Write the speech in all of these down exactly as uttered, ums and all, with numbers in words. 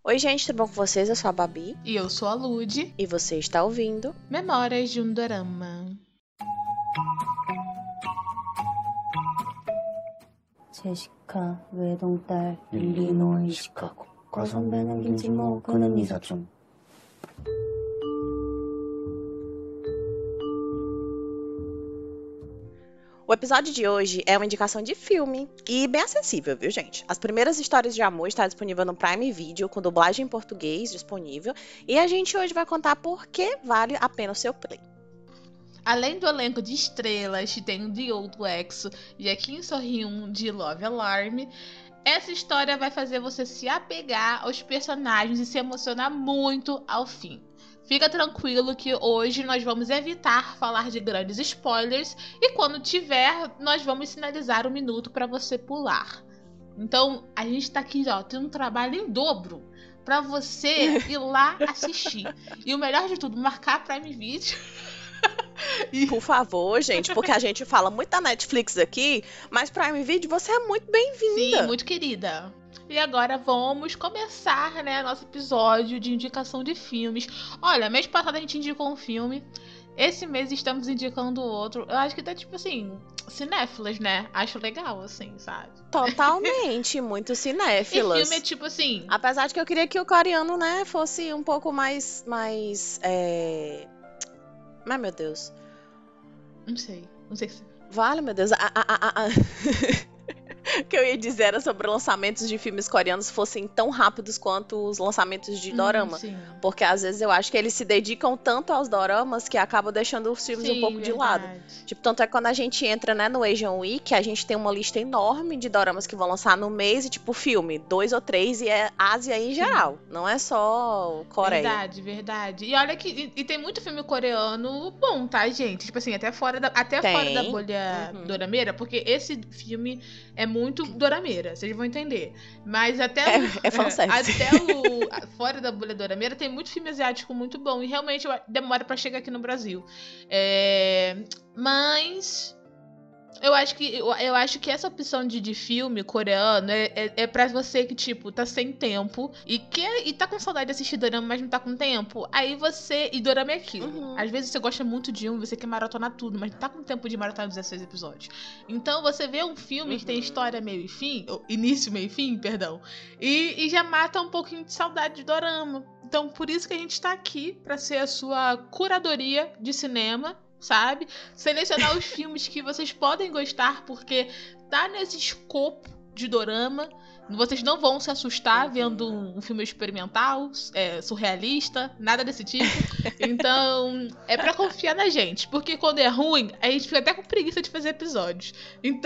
Oi, gente, tudo bom com vocês? Eu sou a Babi. E eu sou a Lud. E você está ouvindo Memórias de um Dorama. 제시카 외동딸 일리노이 시카고 과선배는 김치모 그는 이사촌. O episódio de hoje é uma indicação de filme e bem acessível, viu, gente? As primeiras histórias de amor está disponível no Prime Video, com dublagem em português disponível, e a gente hoje vai contar por que vale a pena o seu play. Além do elenco de estrelas, tem o The Old Exo e a Kim So-hyun de Love Alarm, essa história vai fazer você se apegar aos personagens e se emocionar muito ao fim. Fica tranquilo que hoje nós vamos evitar falar de grandes spoilers e quando tiver, nós vamos sinalizar um minuto para você pular. Então, a gente tá aqui, ó, tendo um trabalho em dobro para você ir lá assistir. E o melhor de tudo, marcar Prime Video. E... Por favor, gente, porque a gente fala muito da Netflix aqui, mas Prime Video, você é muito bem-vinda. Sim, muito querida. E agora vamos começar, né, nosso episódio de indicação de filmes. Olha, mês passado a gente indicou um filme, esse mês estamos indicando outro. Eu acho que tá tipo assim, cinéfilas, né? Acho legal, assim, sabe? Totalmente, muito cinéfilas. E filme é tipo assim... Apesar de que eu queria que o coreano, né, fosse um pouco mais... mais é... Mas, meu Deus. Não sei, não sei se... Vale, meu Deus. Ah, ah, ah, ah. O que eu ia dizer era sobre lançamentos de filmes coreanos fossem tão rápidos quanto os lançamentos de dorama. Hum, porque às vezes eu acho que eles se dedicam tanto aos doramas que acabam deixando os filmes sim, um pouco verdade. de lado. Tipo, tanto é que quando a gente entra, né, no Asian Week, a gente tem uma lista enorme de doramas que vão lançar no mês e tipo, filme, dois ou três, e é Ásia em geral. Sim. Não é só Coreia. Verdade, verdade. E olha que e, e tem muito filme coreano bom, tá, gente? Tipo assim, até fora da, até fora da bolha uhum. dorameira, porque esse filme é muito dorameira, vocês vão entender. Mas até é, o, é fanservice. até o fora da bolha dorameira tem muito filme asiático muito bom e realmente demora pra chegar aqui no Brasil. É, mas eu acho que eu, eu acho que essa opção de, de filme coreano é, é, é pra você que, tipo, tá sem tempo e quer e tá com saudade de assistir dorama, mas não tá com tempo. Aí você... E dorama é aquilo. Uhum. Às vezes você gosta muito de um, você quer maratonar tudo, mas não tá com tempo de maratonar dezesseis episódios. Então você vê um filme uhum. que tem história meio e fim, ou início, meio e fim, perdão, e, e já mata um pouquinho de saudade de dorama. Então por isso que a gente tá aqui, pra ser a sua curadoria de cinema, sabe? Selecionar os filmes que vocês podem gostar, porque tá nesse escopo de dorama. Vocês não vão se assustar vendo um, um filme experimental, é, surrealista, nada desse tipo. Então, é pra confiar na gente, porque quando é ruim, a gente fica até com preguiça de fazer episódios. Então...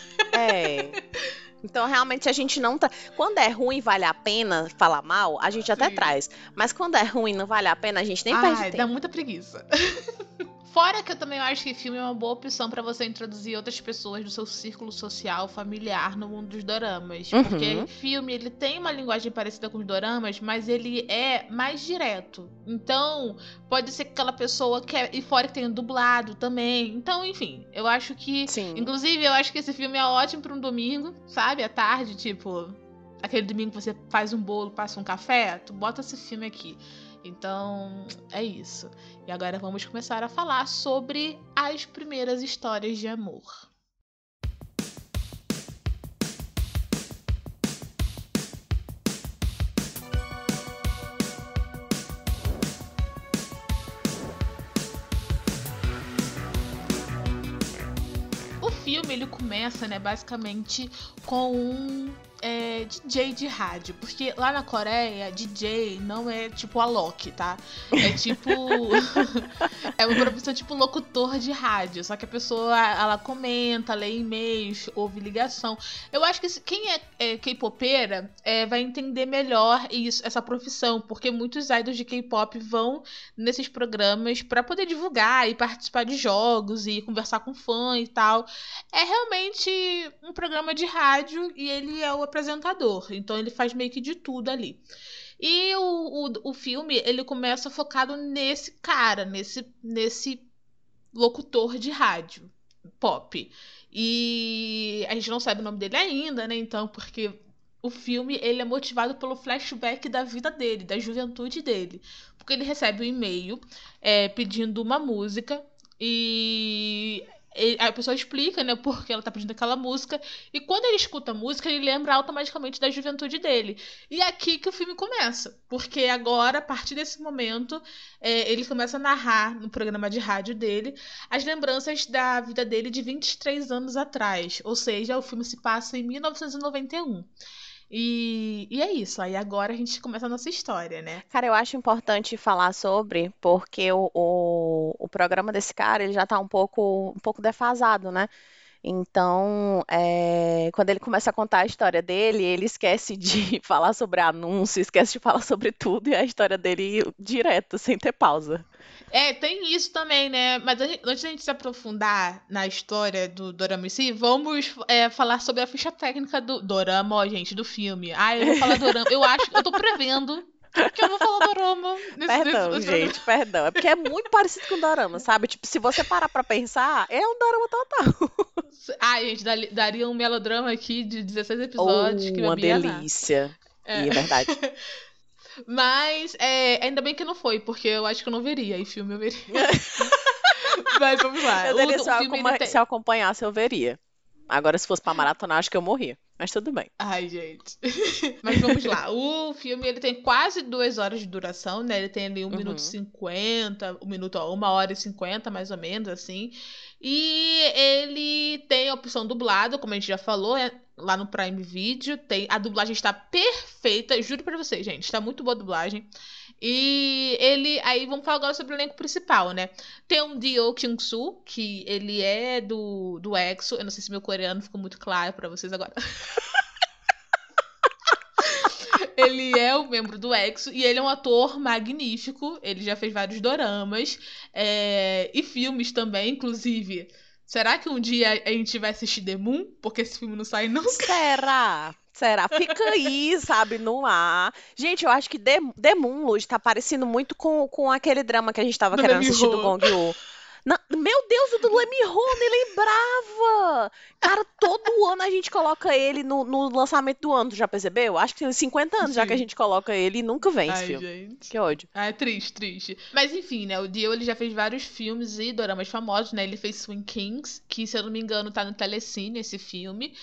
É... Então, realmente, a gente não tá... Quando é ruim e vale a pena falar mal, a gente até Sim. traz. Mas quando é ruim e não vale a pena, a gente nem Ai, perde tempo. Dá muita preguiça. Fora que eu também acho que filme é uma boa opção pra você introduzir outras pessoas do seu círculo social, familiar no mundo dos doramas. Uhum. Porque filme, ele tem uma linguagem parecida com os doramas, mas ele é mais direto. Então, pode ser que aquela pessoa quer... E fora que tenha dublado também. Então, enfim, eu acho que... Sim. Inclusive, eu acho que esse filme é ótimo pra um domingo, sabe? À tarde, tipo... Aquele domingo que você faz um bolo, passa um café, tu bota esse filme aqui. Então, é isso. E agora vamos começar a falar sobre as primeiras histórias de amor. O filme, ele começa, né, basicamente com um... É, D J de rádio, porque lá na Coreia, D J não é tipo a Loki, tá? É tipo... é uma profissão tipo locutor de rádio, só que a pessoa, ela comenta, lê e-mails, ouve ligação. Eu acho que quem é, é K-popera é, vai entender melhor isso, essa profissão, porque muitos idols de K-pop vão nesses programas pra poder divulgar e participar de jogos e conversar com fã e tal. É realmente um programa de rádio e ele é o apresentador, então ele faz meio que de tudo ali. E o, o, o filme, ele começa focado nesse cara, nesse, nesse locutor de rádio pop. E a gente não sabe o nome dele ainda, né? Então, porque o filme ele é motivado pelo flashback da vida dele, da juventude dele. Porque ele recebe um e-mail é, pedindo uma música e ele- a pessoa explica, né, por que ela tá pedindo aquela música. E quando ele escuta a música, ele lembra automaticamente da juventude dele. E é aqui que o filme começa. Porque agora, a partir desse momento, é, ele começa a narrar no programa de rádio dele as lembranças da vida dele de vinte e três anos atrás. Ou seja, o filme se passa em mil novecentos e noventa e um. E, e é isso. Aí agora a gente começa a nossa história, né? Cara, eu acho importante falar sobre, porque o, o, o programa desse cara, ele já tá um pouco, um pouco defasado, né? Então, é, quando ele começa a contar a história dele, ele esquece de falar sobre anúncio, esquece de falar sobre tudo, e a história dele ir direto, sem ter pausa. É, tem isso também, né? Mas a gente- antes da gente se aprofundar na história do Dorama em si, vamos é, falar sobre a ficha técnica do Dorama, ó, gente, do filme. Ah, eu vou falar Dorama. Eu acho, eu tô prevendo que eu vou falar Dorama nesse, nesse, Perdão, nesse programa. gente, perdão. É porque é muito parecido com o dorama, sabe? Tipo, se você parar pra pensar, é um dorama total. Ai, gente, dali- daria um melodrama aqui de dezesseis episódios que Oh, eu uma me ia amar. delícia. É. E é verdade. Mas é, ainda bem que não foi, porque eu acho que eu não veria. E filme eu veria. Mas vamos lá. Eu O, teria, o se eu, filme ele acompa- tem. se eu acompanhasse, eu veria. Agora, se fosse pra maratonar, acho que eu morria. Mas tudo bem. Ai, gente. Mas vamos lá. O filme ele tem quase duas horas de duração, né? Ele tem ali um minuto e Uhum. cinquenta, um minuto, ó, uma hora e cinquenta, mais ou menos, assim. E ele tem a opção dublado, como a gente já falou, é, lá no Prime Video. Tem, a dublagem está perfeita, juro pra vocês, gente. Está muito boa a dublagem. E ele. Aí vamos falar agora sobre o elenco principal, né? Tem um Dio Kyung-soo, que ele é do, do EXO. Eu não sei se meu coreano ficou muito claro pra vocês agora. Ele é um membro do EXO e ele é um ator magnífico. Ele já fez vários doramas é, e filmes também, inclusive. Será que um dia a gente vai assistir The Moon? Porque esse filme não sai nunca. Será? Será? Fica aí, sabe, no ar. Gente, eu acho que The, The Moon, Luz, tá parecendo muito com, com aquele drama que a gente tava Do querendo Lee assistir do Min-ho. Gong Yoo. Na- meu Deus, o do Lee Min-ho, nem lembrava! Cara, todo ano a gente coloca ele no, no lançamento do ano, tu já percebeu? Acho que tem uns cinquenta anos já que a Sim. gente coloca ele e nunca vem esse Ai, filme. gente. Que ódio. Ah, é triste, triste. Mas enfim, né? O Dio ele já fez vários filmes e doramas famosos, né? Ele fez Swing Kings, que se eu não me engano tá no Telecine esse filme.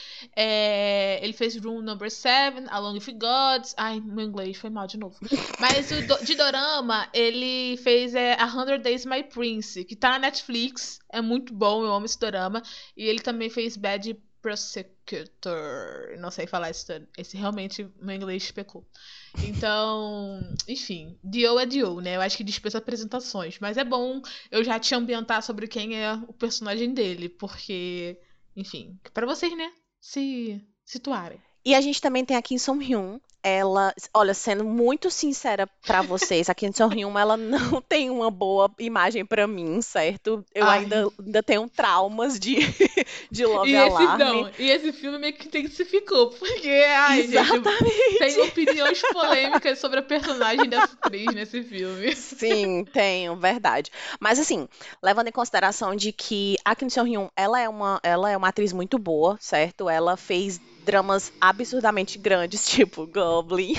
É, ele fez Room Number Seven, Along with Gods. Ai, meu inglês foi mal de novo. Mas o do- de dorama, ele fez é, A Hundred Days My Prince, que tá na Netflix. É muito bom, eu amo esse dorama. E ele também fez Bad Prosecutor. Não sei falar esse, esse realmente meu inglês pecou. Então, enfim, Dio é Dio, né? Eu acho que dispensa apresentações. Mas é bom eu já te ambientar sobre quem é o personagem dele, porque, enfim, pra vocês, né, se situarem. E a gente também tem a Kim Soo-hyun. Ela, olha, sendo muito sincera pra vocês, a Kim Soo-hyun, ela não tem uma boa imagem pra mim, certo? Eu Ai. ainda, ainda tenho traumas de, de Love E esse, Alarm. não, e esse filme meio que intensificou, porque, ai, gente, Exatamente. tem opiniões polêmicas sobre a personagem dessa atriz nesse filme. Sim, tenho, verdade. Mas assim, levando em consideração de que a Kim Soo-hyun, ela é uma, ela é uma atriz muito boa, certo? Ela fez dramas absurdamente grandes, tipo Goblin.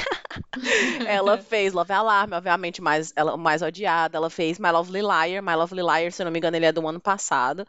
Ela fez Love Alarm, obviamente mais, ela, mais odiada. Ela fez My Lovely Liar. My Lovely Liar, se eu não me engano, ele é do ano passado.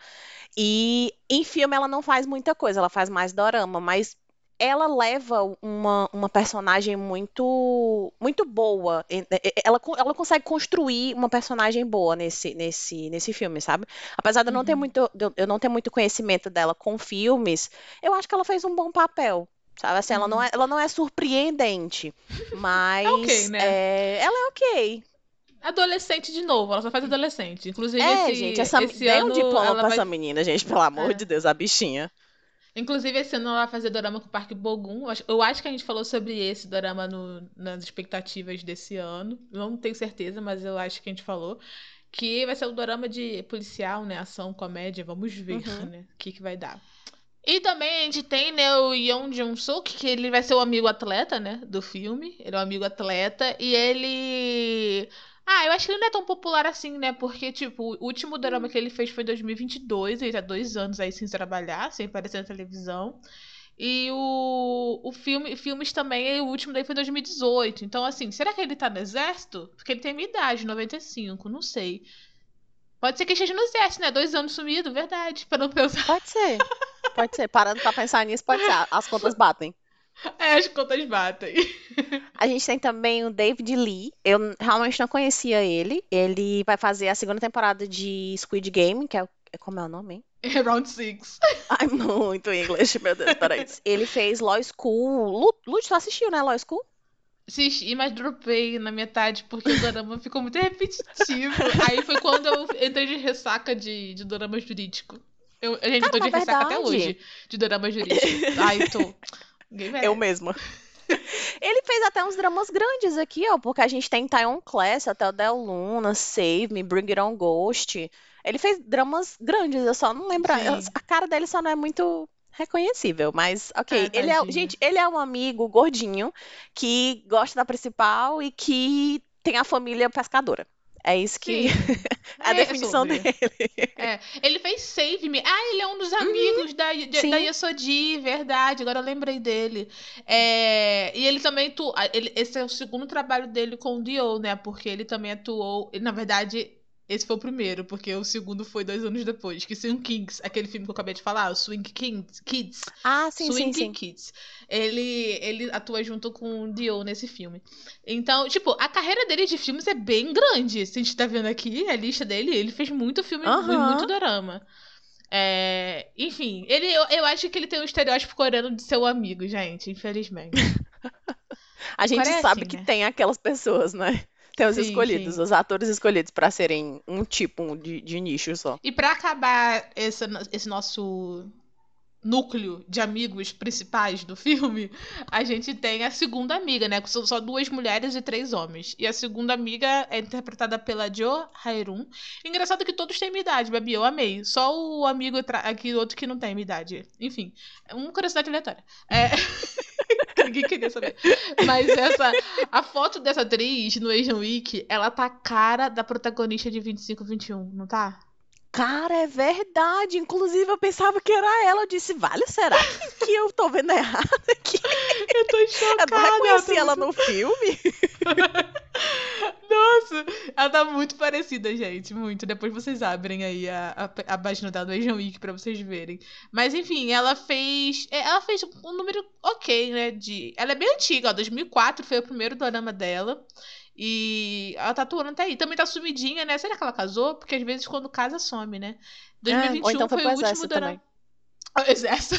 E em filme ela não faz muita coisa, ela faz mais dorama, mas ela leva uma, uma personagem muito muito boa. E- e- Ela, co- ela consegue construir uma personagem boa nesse, nesse, nesse filme, sabe? Apesar de eu não ter Uhum. muito, de eu eu não ter muito conhecimento dela com filmes, eu acho que ela fez um bom papel. Sabe assim, ela não Uhum. é, ela não é surpreendente, mas ok, né? é, ela é ok. Adolescente de novo, ela só faz adolescente. Inclusive, É, esse, gente, essa, esse dê um ano diploma ela pra vai. essa menina, gente, pelo amor É. de Deus, a bichinha. Inclusive, esse ano ela vai fazer dorama com o Park Bo-gum. Eu acho- Eu acho que a gente falou sobre esse dorama no- nas expectativas desse ano. Não tenho certeza, mas eu acho que a gente falou. Que vai ser o dorama de policial, né? Ação, comédia. Vamos ver, Uhum. né? O que, que vai dar. E também a gente tem, né, o Yeon Jung-suk, que ele vai ser o amigo atleta, né, do filme. Ele é o amigo atleta e ele... Ah, eu acho que ele não é tão popular assim, né, porque, tipo, o último drama que ele fez foi em dois mil e vinte e dois, ele tá dois anos aí sem trabalhar, sem aparecer na televisão. E o, o filme, filmes também, o último daí foi em dois mil e dezoito. Então, assim, será que ele tá no exército? Porque ele tem a minha idade, noventa e cinco, não sei. Pode ser que esteja no exército, né? Dois anos sumido, verdade. Pra não pensar. Pode ser. Pode ser. Parando pra pensar nisso, pode ser. As contas batem. É, as contas batem. A gente tem também o David Lee. Eu realmente não conhecia ele. Ele vai fazer a segunda temporada de Squid Game, que é o... Como é o nome, hein? É Round Six. Ai, muito inglês, meu Deus, peraí. Ele fez Law School. Lu- Lute, tu assistiu, né, Law School? Assisti, mas dropei na metade porque o dorama ficou muito repetitivo. Aí foi quando eu entrei de ressaca de, de dorama jurídico. Eu, a gente, eu tô Cara, de na ressaca até verdade, hoje de dorama jurídico. Ai, tô. Ninguém eu merece. mesma. Ele fez até uns dramas grandes aqui, ó, porque a gente tem Taiwan Class, até o Del Luna, Save Me, Bring It On Ghost. Ele fez dramas grandes, eu só não lembro. eu- Sim. A cara dele só não é muito reconhecível, mas ok. Ah, Ele é, tadinho. gente, ele é um amigo gordinho que gosta da principal e que tem a família pescadora. É isso que Sim. é a É definição sobre. dele. É. Ele fez Save Me. Ah, ele é um dos amigos da, de- da Sim. Yesodi, verdade. Agora eu lembrei dele. É, e ele também tu, ah, ele, esse é o segundo trabalho dele com o Dio, né? Porque ele também atuou. Na verdade, esse foi o primeiro, porque o segundo foi dois anos depois. Que Swing Kings, aquele filme que eu acabei de falar, o Swing Kings, Kids. Ah, sim, sim, Swing sim. Kids. Ele, ele atua junto com o Dio nesse filme. Então, tipo, a carreira dele de filmes é bem grande. Se a gente tá vendo aqui a lista dele, ele fez muito filme, mu- muito Aham. dorama. É, enfim, ele, eu, eu acho que ele tem um estereótipo coreano de seu amigo, gente, infelizmente. A gente Coreia é sabe assim, que né? tem aquelas pessoas, né? Tem os Sim, escolhidos, sim. os atores escolhidos pra serem um tipo de, de nicho só. E pra acabar esse, esse nosso núcleo de amigos principais do filme, a gente tem a segunda amiga, né? Que são só duas mulheres e três homens. E a segunda amiga é interpretada pela Jo Hae-run. Engraçado que todos têm minha idade, Babi, eu amei. Só o amigo tra- aqui, outro que não tem minha idade. Enfim, é uma curiosidade aleatória. É... que ninguém queria saber. Mas essa, a foto dessa atriz no Asian Week, ela tá a cara da protagonista de vinte e cinco, vinte e um, não tá? Cara, é verdade. Inclusive, eu pensava que era ela. Eu disse, vale, será que, que eu tô vendo errado aqui? Eu tô Eu não chocada. Ela reconheci tá ela muito... no filme. Nossa, ela tá muito parecida, gente. Muito. Depois vocês abrem aí a, a, a página da do Asian Week pra vocês verem. Mas enfim, ela fez. é, Ela fez um número ok, né? De... Ela é bem antiga, ó. dois mil e quatro foi o primeiro dorama dela. E ela tá atuando até aí. Também tá sumidinha, né? Será que ela casou? Porque às vezes quando casa, some, né? É, ou então dois mil e vinte e um foi foi pro o último exército dorama. também. Ah, exército.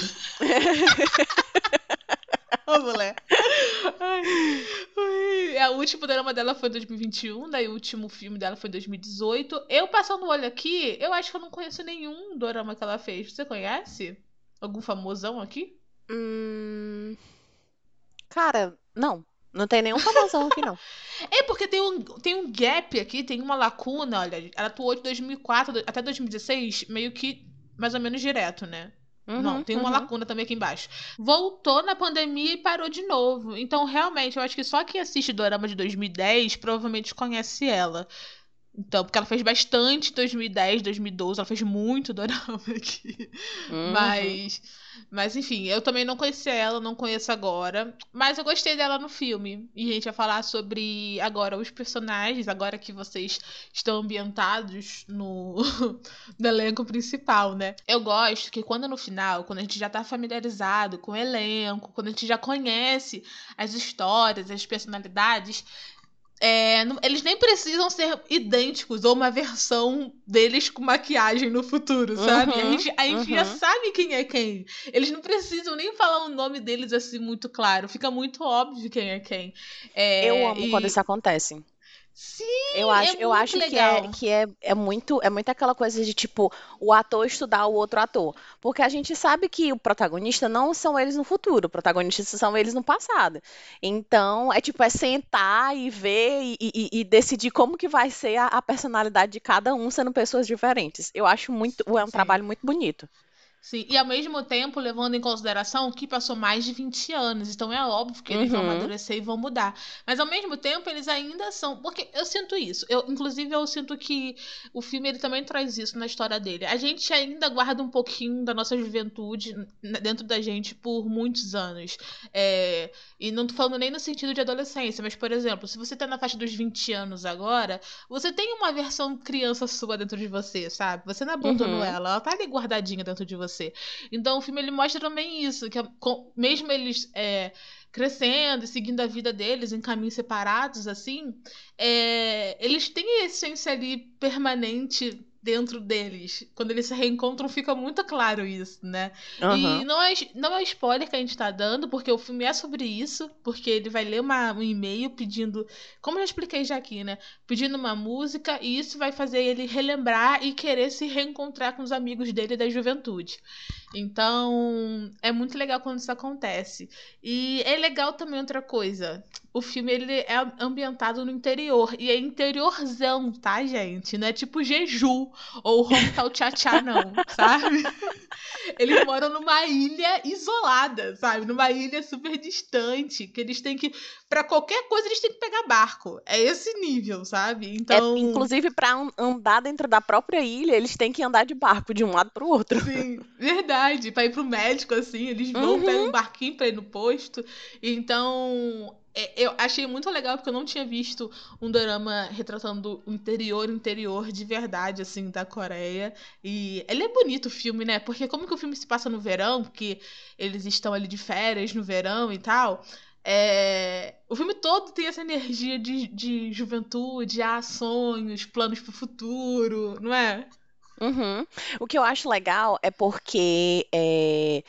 Ô, mulher. Ai, ai. É, o último drama dela foi em dois mil e vinte e um, daí o último filme dela foi em dois mil e dezoito. Eu passando o olho aqui, eu acho que eu não conheço nenhum dorama que ela fez. Você conhece? Algum famosão aqui? Hum, cara, não. Não tem nenhum famosão aqui, não. É porque tem um, tem um gap aqui, tem uma lacuna, olha. Ela atuou de dois mil e quatro até dois mil e dezesseis, meio que mais ou menos direto, né? Não, Uhum, tem uma uhum. lacuna também aqui embaixo. Voltou na pandemia e parou de novo. Então, realmente, eu acho que só quem assiste Dorama de dois mil e dez provavelmente conhece ela. Então, porque ela fez bastante em dois mil e dez, dois mil e doze, ela fez muito dorama aqui. Uhum. Mas, mas enfim, eu também não conhecia ela, não conheço agora. Mas eu gostei dela no filme. E a gente vai falar sobre agora os personagens, agora que vocês estão ambientados no, no elenco principal, né? Eu gosto que quando no final, quando a gente já tá familiarizado com o elenco, quando a gente já conhece as histórias, as personalidades. É, não- eles nem precisam ser idênticos ou uma versão deles com maquiagem no futuro, sabe? A Uhum, gente, a gente já uhum. sabe quem é quem. Eles não precisam nem falar o nome deles assim muito claro. Fica muito óbvio quem é quem. É, Eu amo quando e isso acontece. sim, Eu é acho, eu muito acho que é, legal. que é, é muito, é muito aquela coisa de tipo, o ator estudar o outro ator. Porque a gente sabe que o protagonista não são eles no futuro, o protagonista são eles no passado. Então, é tipo, é sentar e ver e, e- e decidir como que vai ser a, a personalidade de cada um sendo pessoas diferentes. Eu acho muito, é um Sim. trabalho muito bonito. Sim, e ao mesmo tempo, levando em consideração que passou mais de vinte anos, então é óbvio que eles vão Uhum. amadurecer e vão mudar. Mas ao mesmo tempo, eles ainda são. Porque eu sinto isso. Eu, inclusive, eu sinto que o filme ele também traz isso na história dele. A gente ainda guarda um pouquinho da nossa juventude n- dentro da gente por muitos anos. É, e não tô falando nem no sentido de adolescência, mas, por exemplo, se você tá na faixa dos vinte anos agora, você tem uma versão criança sua dentro de você, sabe? Você não abandonou Uhum. ela, ela tá ali guardadinha dentro de você. Então o filme ele mostra também isso, que com- mesmo eles é, crescendo e seguindo a vida deles em caminhos separados, assim, é, eles têm a essência ali permanente dentro deles. Quando eles se reencontram, fica muito claro isso, né? E Aham. não é, não é spoiler que a gente tá dando, porque o filme é sobre isso, porque ele vai ler uma- um e-mail pedindo, como eu já expliquei já aqui, né? Pedindo uma música, e isso vai fazer ele relembrar e querer se reencontrar com os amigos dele da juventude. Então, é muito legal quando isso acontece. E é legal também outra coisa. O filme ele é ambientado no interior. E é interiorzão, tá, gente? Não é tipo Jeju ou Hometown Cha-Cha, não, sabe? Eles moram numa ilha isolada, sabe? Numa ilha super distante, que eles têm que pra qualquer coisa eles têm que pegar barco. É esse nível, sabe? É, Então, inclusive, para andar dentro da própria ilha, eles têm que andar de barco de um lado pro outro. sim, verdade. Pra ir pro médico, assim, eles vão, pegam Uhum. um barquinho pra ir no posto. Então, é- eu achei muito legal, porque eu não tinha visto um dorama retratando o interior, o interior de verdade, assim, da Coreia. E ele é bonito o filme, né? Porque como que o filme se passa no verão, porque eles estão ali de férias no verão e tal. É, o filme todo tem essa energia de, de juventude, ah, sonhos, planos pro futuro, não é? Uhum. O que eu acho legal é porque é,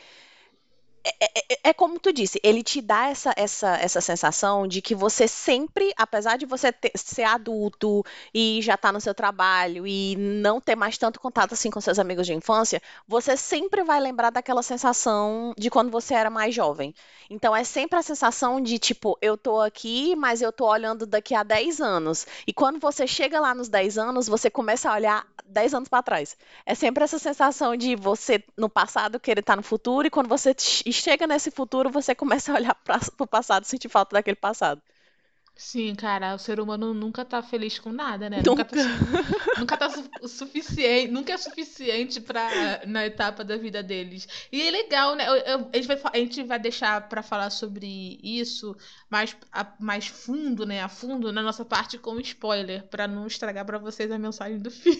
é, é como tu disse, ele te dá essa, essa, essa sensação de que você sempre, apesar de você ter- ser adulto e já estar no seu trabalho e não ter mais tanto contato assim com seus amigos de infância, você sempre vai lembrar daquela sensação de quando você era mais jovem. Então é sempre a sensação de tipo, eu tô aqui, mas eu tô olhando daqui a dez anos. E quando você chega lá nos dez anos, você começa a olhar dez anos para trás. É sempre essa sensação de você no passado querer estar no futuro, e quando você ch- chega nesse futuro, você começa a olhar para o passado e sentir falta daquele passado. Sim, cara, o ser humano nunca tá feliz com nada, né? Nunca tá, Nunca. su- nunca tá su- o suficiente, nunca é suficiente para na etapa da vida deles. E é legal, né? Eu- eu- a gente vai, fa- a gente vai deixar pra falar sobre isso mais, a- mais fundo, né? A fundo na nossa parte com spoiler, pra não estragar pra vocês a mensagem do filme.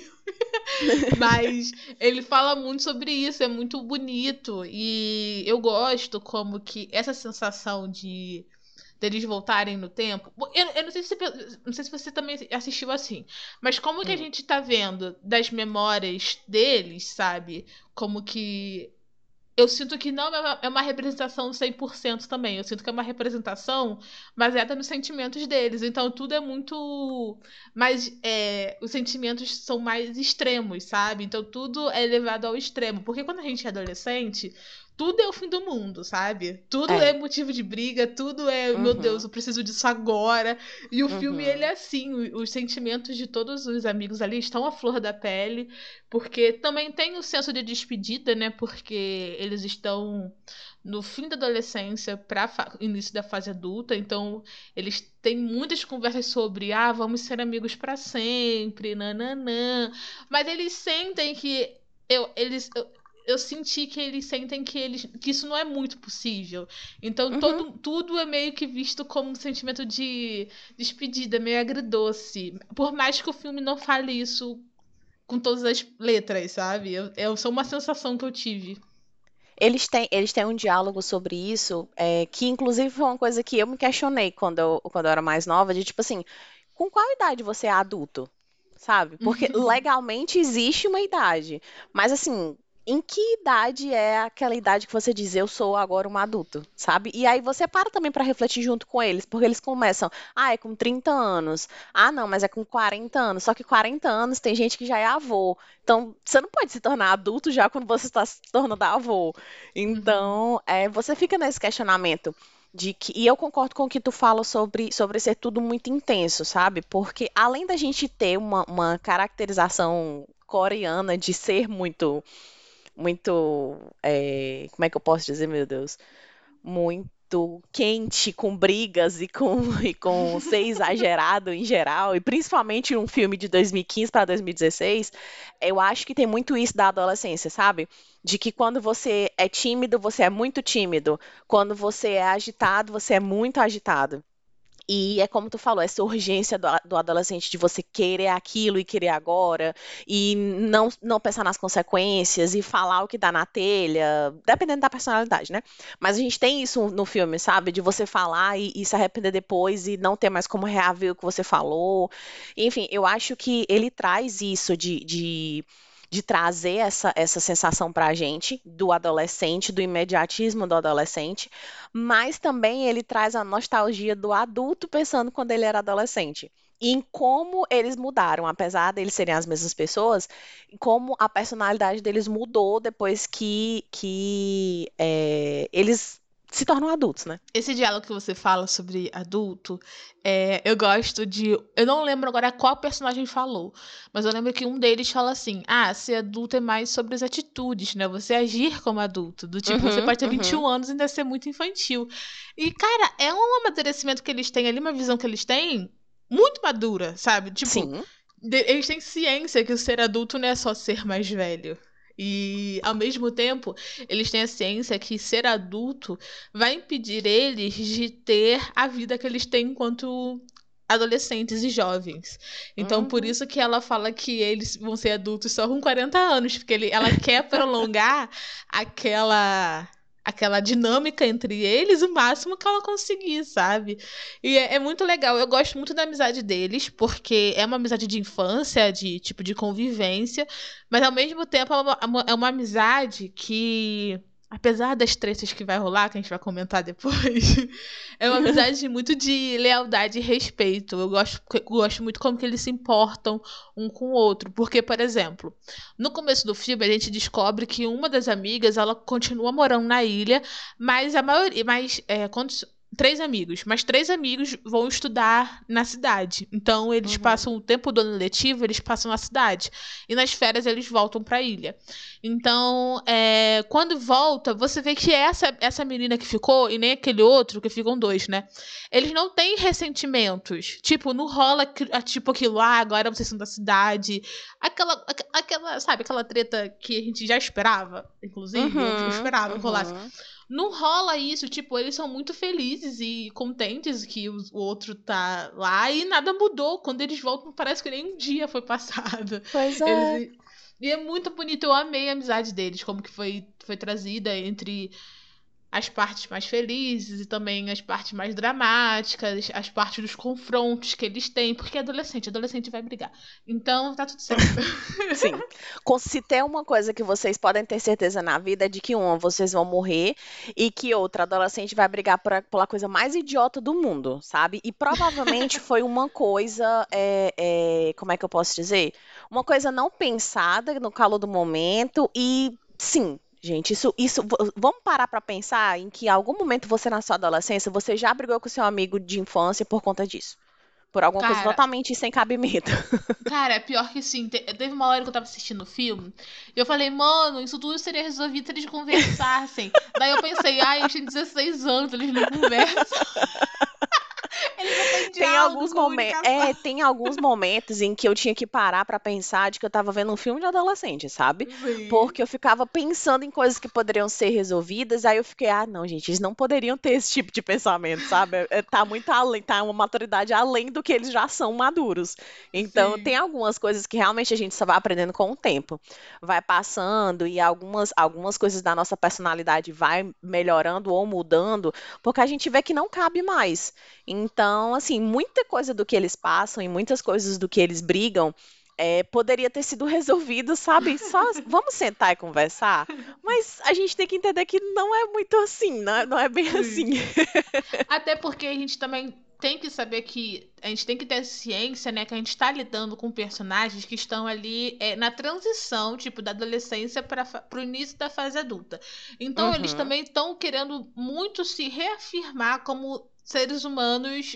Mas ele fala muito sobre isso, é muito bonito. E eu gosto como que essa sensação de deles voltarem no tempo. Eu, eu não sei se você, não sei se você também assistiu assim, mas como que a Hum. gente tá vendo das memórias deles, sabe? Como que eu sinto que não é uma, é uma representação cem por cento também. Eu sinto que é uma representação baseada nos sentimentos deles. Então tudo é muito mais. É, os sentimentos são mais extremos, sabe? Então tudo é levado ao extremo. Porque quando a gente é adolescente, tudo é o fim do mundo, sabe? Tudo é É. motivo de briga, tudo é, meu Deus, Uhum. eu preciso disso agora. E o filme, ele Uhum. é assim. o- Os sentimentos de todos os amigos ali estão à flor da pele. Porque também tem o senso de despedida, né? Porque eles estão no fim da adolescência para início da fase adulta, então eles têm muitas conversas sobre, ah, vamos ser amigos para sempre, nananã. Mas eles sentem que eu, eles eu, eu senti que eles sentem que eles que isso não é muito possível. Então Uhum. todo, tudo é meio que visto como um sentimento de despedida, meio agridoce. Por mais que o filme não fale isso com todas as letras, sabe? Eu, eu, só uma sensação que eu tive. Eles têm, eles têm um diálogo sobre isso, é, que inclusive foi uma coisa que eu me questionei quando eu, quando eu era mais nova, de tipo assim, com qual idade você é adulto? Sabe? Porque legalmente existe uma idade, mas assim, em que idade é aquela idade que você diz, eu sou agora um adulto, sabe? E aí você para também para refletir junto com eles, porque eles começam, ah, é com trinta anos, ah, não, mas é com quarenta anos, só que quarenta anos tem gente que já é avô, então você não pode se tornar adulto já quando você está se tornando avô. Uhum. Então, é, você fica nesse questionamento de que, e eu concordo com o que tu fala sobre, sobre ser tudo muito intenso, sabe? Porque além da gente ter uma, uma caracterização coreana de ser muito muito, é, como é que eu posso dizer, meu Deus? Muito quente, com brigas e com, e com ser exagerado em geral, e principalmente um filme de dois mil e quinze para dois mil e dezesseis, eu acho que tem muito isso da adolescência, sabe? De que quando você é tímido, você é muito tímido. Quando você é agitado, você é muito agitado. E é como tu falou, essa urgência do, a- do adolescente de você querer aquilo e querer agora, e não, não pensar nas consequências e falar o que dá na telha, dependendo da personalidade, né? Mas a gente tem isso no filme, sabe? De você falar e, e se arrepender depois e não ter mais como reaver o que você falou. Enfim, eu acho que ele traz isso de, de, de trazer essa, essa sensação pra gente do adolescente, do imediatismo do adolescente, mas também ele traz a nostalgia do adulto pensando quando ele era adolescente. E em como eles mudaram, apesar deles serem as mesmas pessoas, em como a personalidade deles mudou depois que, que é, eles se tornam adultos, né? Esse diálogo que você fala sobre adulto, é, eu gosto de. Eu não lembro agora qual personagem falou, mas eu lembro que um deles fala assim: ah, ser adulto é mais sobre as atitudes, né? Você agir como adulto. Do tipo, você Uhum, pode ter vinte e uhum. um anos e ainda ser muito infantil. E, cara, é um amadurecimento que eles têm ali, uma visão que eles têm muito madura, sabe? Tipo, Sim. de- eles têm ciência que o ser adulto não é só ser mais velho. E, ao mesmo tempo, eles têm a ciência que ser adulto vai impedir eles de ter a vida que eles têm enquanto adolescentes e jovens. Então, por Uhum. isso que ela fala que eles vão ser adultos só com quarenta anos, porque ele, ela quer prolongar aquela aquela dinâmica entre eles o máximo que ela conseguir, sabe? E é, é muito legal. Eu gosto muito da amizade deles, porque é uma amizade de infância, de tipo de convivência, mas ao mesmo tempo é uma, é uma amizade que, apesar das tretas que vai rolar, que a gente vai comentar depois, é uma amizade muito de lealdade e respeito. Eu gosto, eu gosto muito como que eles se importam um com o outro. Porque, por exemplo, no começo do filme a gente descobre que uma das amigas ela continua morando na ilha, mas a maioria, mas é, quando três amigos, mas três amigos vão estudar na cidade. Então eles Uhum. passam o tempo do ano letivo, eles passam na cidade. E nas férias eles voltam para a ilha. Então, é, quando volta, você vê que essa, essa menina que ficou, e nem aquele outro, que ficam dois, né? Eles não têm ressentimentos. Tipo, não rola tipo aquilo, ah, agora vocês são da cidade. Aquela, aquela, sabe, aquela treta que a gente já esperava, inclusive, eu Uhum. esperava que rolasse. Uhum. Não rola isso, tipo, eles são muito felizes e contentes que o, o outro tá lá e nada mudou. Quando eles voltam, parece que nem um dia foi passado. Pois Eles, é. e é muito bonito, eu amei a amizade deles, como que foi, foi trazida entre as partes mais felizes e também as partes mais dramáticas, as partes dos confrontos que eles têm, porque é adolescente, adolescente vai brigar. Então tá tudo certo. Sim. Com- Se tem uma coisa que vocês podem ter certeza na vida é de que uma, vocês vão morrer e que outra, adolescente vai brigar por, a- pela coisa mais idiota do mundo, sabe? E provavelmente foi uma coisa, é, é, como é que eu posso dizer? Uma coisa não pensada no calor do momento e sim. Gente, isso, isso, v- vamos parar pra pensar em que em algum momento você na sua adolescência, você já brigou com seu amigo de infância por conta disso, por alguma coisa Cara, totalmente sem cabimento. Cara, é pior que sim. Te- Teve uma hora que eu tava assistindo o filme e eu falei, mano, isso tudo seria resolvido se eles conversassem. Daí eu pensei, ai, eles têm dezesseis anos, eles não conversam. Eles não têm Tem diálogo, alguns momentos, comunicação. é, tem alguns momentos em que eu tinha que parar pra pensar de que eu tava vendo um filme de adolescente, sabe? Sim, Porque eu ficava pensando em coisas que poderiam ser resolvidas, aí eu fiquei, ah, não, gente, eles não poderiam ter esse tipo de pensamento, sabe? É, é, tá muito além, tá uma maturidade além do que eles já são maduros. Então, tem sim. algumas coisas que realmente a gente só vai aprendendo com o tempo. Vai passando e algumas, algumas coisas da nossa personalidade vai melhorando ou mudando, porque a gente vê que não cabe mais. Então, assim, muita coisa do que eles passam e muitas coisas do que eles brigam é, poderia ter sido resolvido, sabe? Só vamos sentar e conversar, mas a gente tem que entender que não é muito assim, não é, não é bem assim. Sim. Até porque a gente também tem que saber que a gente tem que ter ciência, né, que a gente está lidando com personagens que estão ali é, na transição, tipo, da adolescência para o início da fase adulta. Então, eles Uhum, também estão querendo muito se reafirmar como seres humanos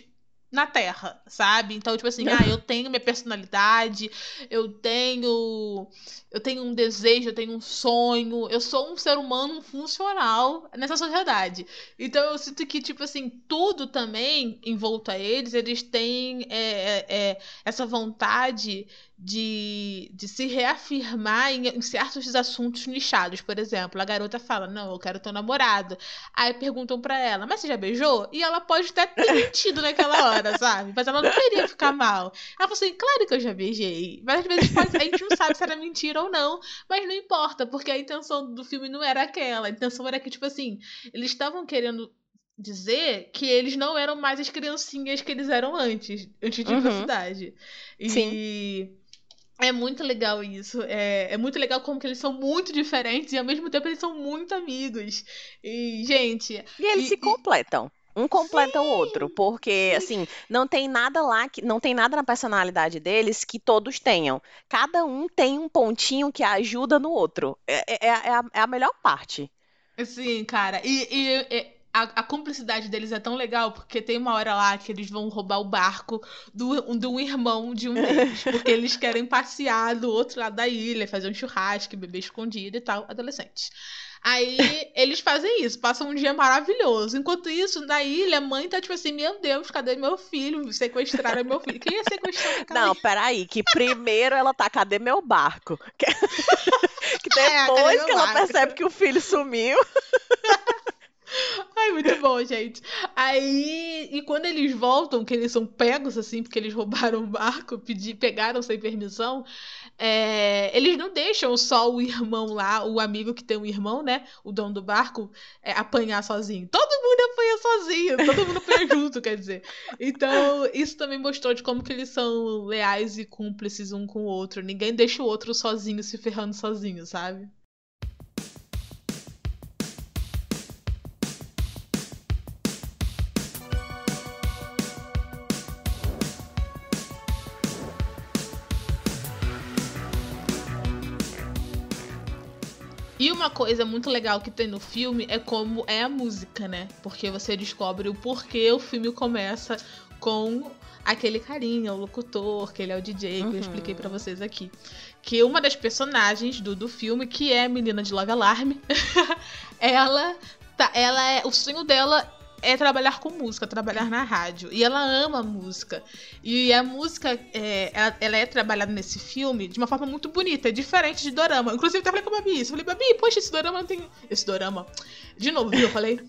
na Terra, sabe? Então, tipo assim, ah, eu tenho minha personalidade, eu tenho eu tenho um desejo, eu tenho um sonho, eu sou um ser humano funcional nessa sociedade. Então eu sinto que, tipo assim, tudo também envolto a eles, eles têm é, é, é, essa vontade de, de se reafirmar em, em certos assuntos nichados. Por exemplo, a garota fala, não, eu quero ter um namorado. Aí perguntam pra ela, mas você já beijou? E ela pode até ter mentido naquela hora, sabe? Mas ela não queria ficar mal. Ela falou assim, claro que eu já beijei. Mas às vezes pode, a gente não sabe se era mentira ou não. Mas não importa, porque a intenção do filme não era aquela. A intenção era que, tipo assim, eles estavam querendo dizer que eles não eram mais as criancinhas que eles eram antes. Antes de ir pra Uhum. cidade. E... Sim. É muito legal isso. É, é muito legal como que eles são muito diferentes e ao mesmo tempo eles são muito amigos. E, gente. E eles E, se e- completam. Um completa o outro, porque sim. assim, não tem nada lá que não tem nada na personalidade deles que todos tenham. Cada um tem um pontinho que ajuda no outro. É, é- é a, é a melhor parte. Sim, cara. E, e- e a, a cumplicidade deles é tão legal porque tem uma hora lá que eles vão roubar o barco do, um- de um irmão de um deles. Porque eles querem passear do outro lado da ilha, fazer um churrasco, beber escondido e tal, adolescentes. Aí eles fazem isso, passam um dia maravilhoso. Enquanto isso, na ilha, a mãe tá tipo assim: Meu Deus, cadê meu filho? Sequestraram meu filho. Quem ia sequestrar naquela Não, ilha? peraí, que primeiro ela tá, cadê meu barco? Que, que É, cadê depois meu que ela barco? percebe que o filho sumiu. Ai, muito bom, gente. Aí, e quando eles voltam, que eles são pegos, assim, porque eles roubaram o barco, pedi, pegaram sem permissão, é, eles não deixam só o irmão lá, o amigo que tem um irmão, né, o dono do barco, é, apanhar sozinho. Todo mundo apanha sozinho, todo mundo apanha junto, quer dizer. Então, isso também mostrou de como que eles são leais e cúmplices um com o outro. Ninguém deixa o outro sozinho, se ferrando sozinho, sabe? E uma coisa muito legal que tem no filme é como é a música, né? Porque você descobre o porquê o filme começa com aquele carinha, o locutor, que ele é o D J, que eu expliquei pra vocês aqui. Que uma das personagens do, do filme, que é a menina de Love Alarm, ela, tá, ela é, o sonho dela é trabalhar com música, trabalhar na rádio. E ela ama música. E a música, é, ela, ela é trabalhada nesse filme de uma forma muito bonita, é diferente de dorama. Inclusive, eu até falei com a Babi isso. Eu falei, Babi, poxa, esse dorama não tem... Esse dorama... De novo, viu? Eu falei...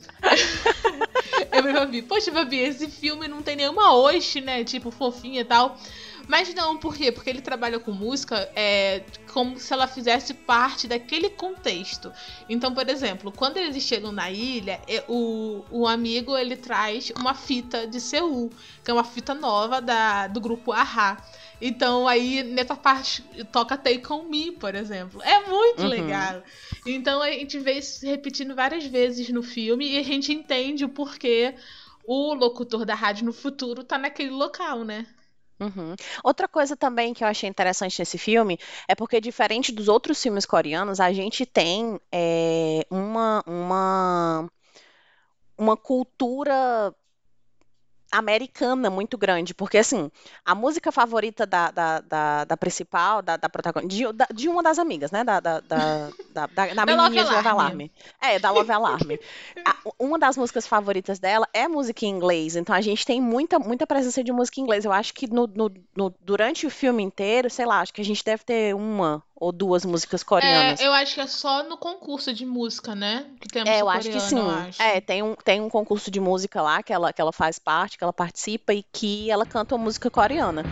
eu falei, Babi, poxa, Babi, esse filme não tem nenhuma oxe, né? Tipo, fofinha e tal... Mas não, por quê? Porque ele trabalha com música é, como se ela fizesse parte daquele contexto. Então, por exemplo, quando eles chegam na ilha, é, o, o amigo ele traz uma fita de Seul, que é uma fita nova da, do grupo A-ha. Então, aí, nessa parte, toca Take On Me, por exemplo. É muito Uhum. legal. Então, a gente vê isso se repetindo várias vezes no filme e a gente entende o porquê o locutor da rádio no futuro tá naquele local, né? Uhum. Outra coisa também que eu achei interessante nesse filme é porque, diferente dos outros filmes coreanos, a gente tem é, uma, uma, uma cultura americana muito grande, porque assim, a música favorita da, da, da, da principal, da, da protagonista, de, da- de uma das amigas, né, da, da, da, da, da- da Da Love menininha de Love Alarm. Alarm. É, da Love Alarm. A- uma das músicas favoritas dela é música em inglês, então a gente tem muita, muita presença de música em inglês. Eu acho que no, no- no- durante o filme inteiro, sei lá, acho que a gente deve ter uma ou duas músicas É, coreanas. eu acho que é só no concurso de música, né? Que tem a É, música eu acho que coreana, eu sim. acho. É, tem um, tem um concurso de música lá que ela, que ela faz parte, que ela participa e que ela canta uma música coreana.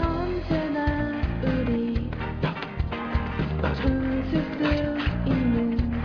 언제나 우리 웃을 수 있는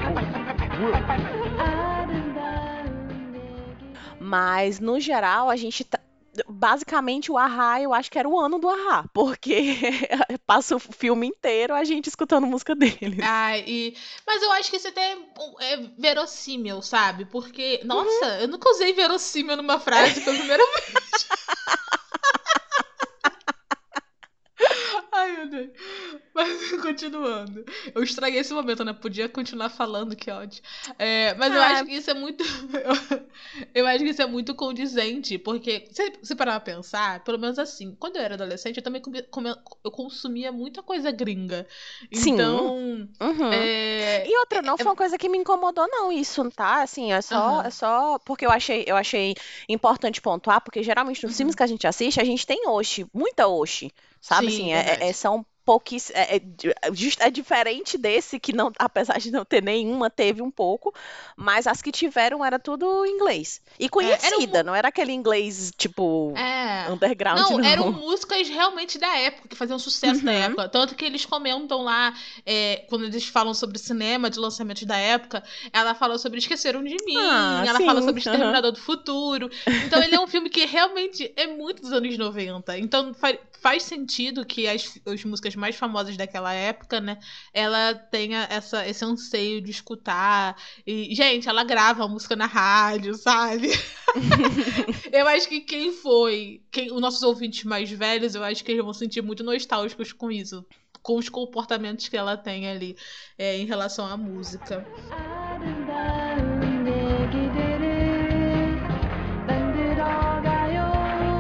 아름다운 얘기. Mas, no geral, a gente tá... Basicamente, o A-ha, eu acho que era o ano do A-ha, porque passa o filme inteiro a gente escutando música deles. Ah, e... Mas eu acho que isso até é verossímil, sabe? Porque, nossa, eu nunca usei verossímil numa frase pela primeira vez. Ai, meu Deus. Mas continuando. Eu estraguei esse momento, né? Podia continuar falando, que ódio. É, mas eu acho Ah, que isso é muito. Eu, eu acho que isso é muito condizente, porque se você parar pra pensar, pelo menos assim, quando eu era adolescente, eu também comi- come- eu consumia muita coisa gringa. sim. Então. Uhum. É. E outra, não é- foi uma é- coisa que me incomodou, não, isso, tá? Assim, é só, é Aham. só porque eu achei, eu achei importante pontuar, porque geralmente nos filmes Uhum. que a gente assiste, a gente tem Oshi, muita Oshi, sabe? Sim, Assim, é, é- é- verdade. são pouquíssimos. É, é, di- é just- é diferente desse que não, apesar de não ter nenhuma, teve um pouco, mas as que tiveram era tudo inglês. E É, era conhecida, um. não era aquele inglês tipo É. underground, Não, eram não. músicas realmente da época, que faziam sucesso da Uhum. época. Tanto que eles comentam lá, é, quando eles falam sobre cinema de lançamentos da época, ela fala sobre Esqueceram de Ah, Mim, ela fala sim. sobre Aham. Exterminador do Futuro. Então ele é um filme que realmente é muito dos anos noventa. Então fa- faz sentido que as, as músicas mais famosas daquela época, né, ela tenha essa, esse anseio de escutar. E, gente, ela grava a música na rádio, sabe? Eu acho que quem foi, quem, os nossos ouvintes mais velhos, eu acho que eles vão se sentir muito nostálgicos com isso, com os comportamentos que ela tem ali é, em relação à música. 아름다운 얘기들을 만들어가요.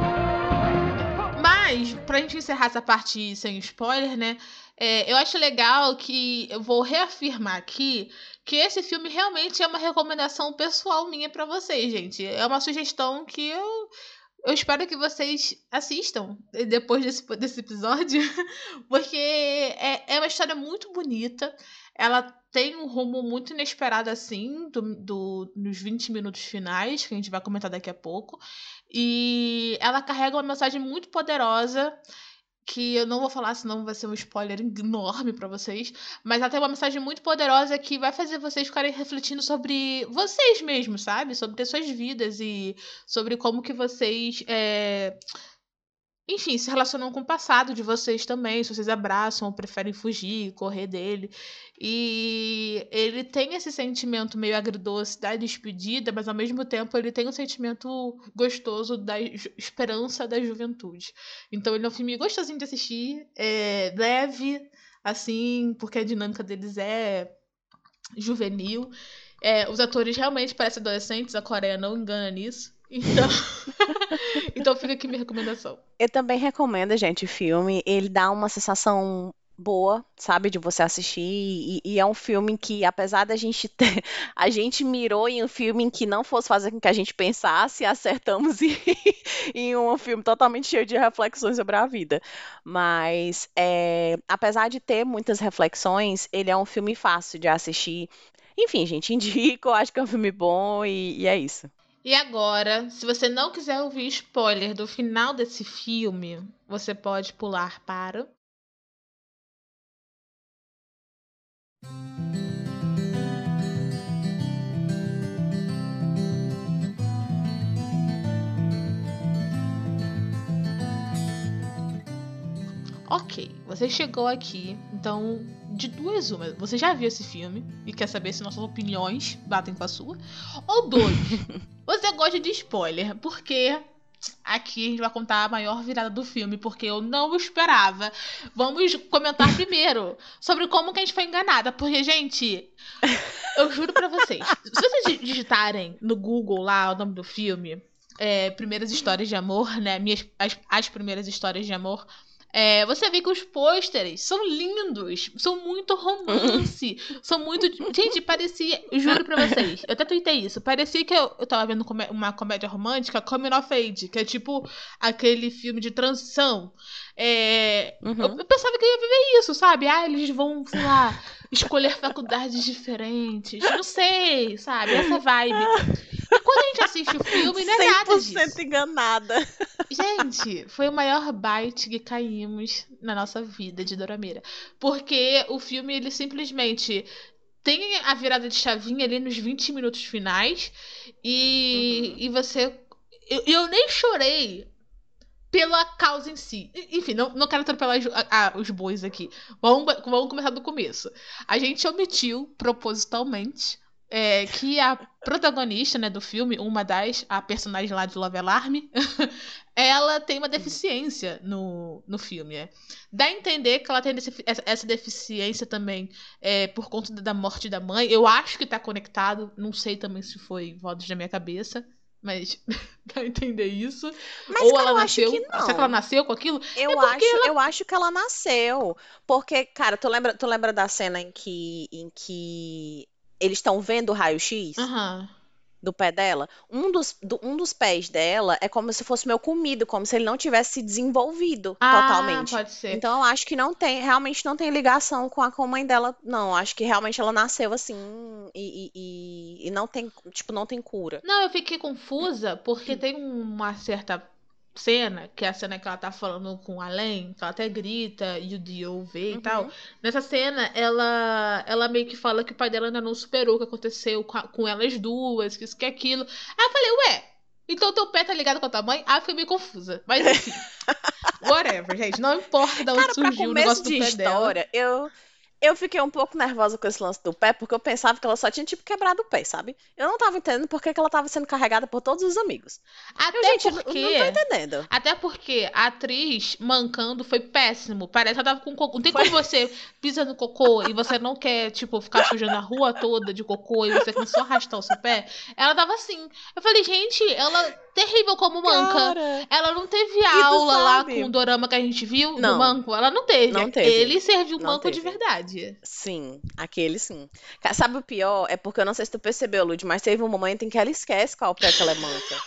Mas, pra gente encerrar essa parte sem spoiler, né? é, eu acho legal que eu vou reafirmar aqui que esse filme realmente é uma recomendação pessoal minha pra vocês, gente. É uma sugestão que eu Eu espero que vocês assistam depois desse, desse episódio, porque é, é uma história muito bonita. Ela tem um rumo muito inesperado, assim, do, do, nos vinte minutos finais, que a gente vai comentar daqui a pouco. E ela carrega uma mensagem muito poderosa que eu não vou falar, senão vai ser um spoiler enorme pra vocês, mas ela tem uma mensagem muito poderosa que vai fazer vocês ficarem refletindo sobre vocês mesmos, sabe? Sobre as suas vidas e sobre como que vocês, é, enfim, se relacionam com o passado de vocês também, se vocês abraçam ou preferem fugir, correr dele. E ele tem esse sentimento meio agridoce da despedida, mas ao mesmo tempo ele tem um sentimento gostoso da ju- esperança da juventude. Então ele é um filme gostosinho de assistir, é leve, assim, porque a dinâmica deles é juvenil. É, os atores realmente parecem adolescentes, a Coreia não engana nisso. Então, então fica aqui minha recomendação. Eu também recomendo, gente, o filme. Ele dá uma sensação boa, sabe, de você assistir. E, e é um filme que, apesar da gente ter, a gente mirou em um filme em que não fosse fazer com que a gente pensasse, e acertamos em, em um filme totalmente cheio de reflexões sobre a vida. Mas, é, apesar de ter muitas reflexões, ele é um filme fácil de assistir. Enfim, gente, indico, acho que é um filme bom e, e é isso. E agora, se você não quiser ouvir spoiler do final desse filme, você pode pular para. Ok, você chegou aqui, então, de duas uma. Você já viu esse filme e quer saber se nossas opiniões batem com a sua? Ou dois, você gosta de spoiler, porque aqui a gente vai contar a maior virada do filme, porque eu não esperava. Vamos comentar primeiro sobre como que a gente foi enganada, porque, gente, eu juro pra vocês, se vocês digitarem no Google lá o nome do filme, é, Primeiras Histórias de Amor, né, minhas, as, as primeiras histórias de amor, é, você vê que os pôsteres são lindos, são muito romance, são muito. Gente, parecia, juro pra vocês, eu até tuitei isso, parecia que eu, eu tava vendo comé- uma comédia romântica, Coming of Age, que é tipo aquele filme de transição. É, eu, Uhum. eu pensava que eu ia viver isso, sabe? Ah, eles vão, sei lá, escolher faculdades diferentes, não sei, sabe? Essa vibe. E quando a gente assiste o filme, não é cem nada por cento disso. enganada. Gente, foi o maior bite que caímos na nossa vida de Dorameira. Porque o filme, ele simplesmente tem a virada de chavinha ali nos vinte minutos finais. E, Uhum. e você. Eu, eu nem chorei pela causa em si. E- Enfim, não, não quero atropelar os, a- a- os bois aqui. Vamos, vamos começar do começo. A gente omitiu propositalmente é, que a protagonista, né, do filme, uma das, a personagem lá de Love Alarm, ela tem uma deficiência no, no filme. É. Dá a entender que ela tem esse- essa essa deficiência também é, por conta da morte da mãe. Eu acho que tá conectado, não sei também se foi vozes da minha cabeça, mas dá a entender isso. Mas, Ou cara, ela eu acho nasceu. que Será que ela não. nasceu com aquilo? É Eu porque acho, ela. eu acho que ela nasceu. Porque, cara, tu lembra, tu lembra da cena em que, em que eles estão vendo o raio-x Aham. do pé dela? Um dos, do- um dos pés dela é como se fosse meio comido, como se ele não tivesse se desenvolvido Ah, totalmente. pode ser. Então eu acho que não tem, realmente não tem ligação com a, com a mãe dela, não. Acho que realmente ela nasceu assim e, e, e- e não tem, tipo, não tem cura. Não, eu fiquei confusa porque tem uma certa cena, que é a cena que ela tá falando com a Len, que ela até grita e o Dio vê e tal. Uhum. Nessa cena, ela ela meio que fala que o pai dela ainda não superou o que aconteceu com, a- com elas duas, que isso, que aquilo. Aí eu falei, ué, então teu pé tá ligado com a tua mãe? Ah, fiquei meio confusa. Mas enfim, whatever, gente. Não importa de onde Cara, pra surgiu o começo negócio do de pé dela. história, eu eu fiquei um pouco nervosa com esse lance do pé, porque eu pensava que ela só tinha, tipo, quebrado o pé, sabe? Eu não tava entendendo por que que ela tava sendo carregada por todos os amigos. Eu, Até gente, não, não tô porque entendendo. Até porque a atriz mancando foi péssimo. Parece que ela tava com cocô. Não tem Foi. como você pisa no cocô e você não quer, tipo, ficar sujando a rua toda de cocô e você quer só arrastar o seu pé. Ela tava assim. Eu falei, gente, ela terrível como manca. Cara, Ela não teve e tu aula lá com o sabe? dorama que a gente viu do Não, manco. Ela não teve. não teve. Ele serviu Não manco de teve. verdade. Sim, aquele sim. Ca- Sabe o pior? É porque eu não sei se tu percebeu, Lud, mas teve um momento em que ela esquece qual pé que ela é manca.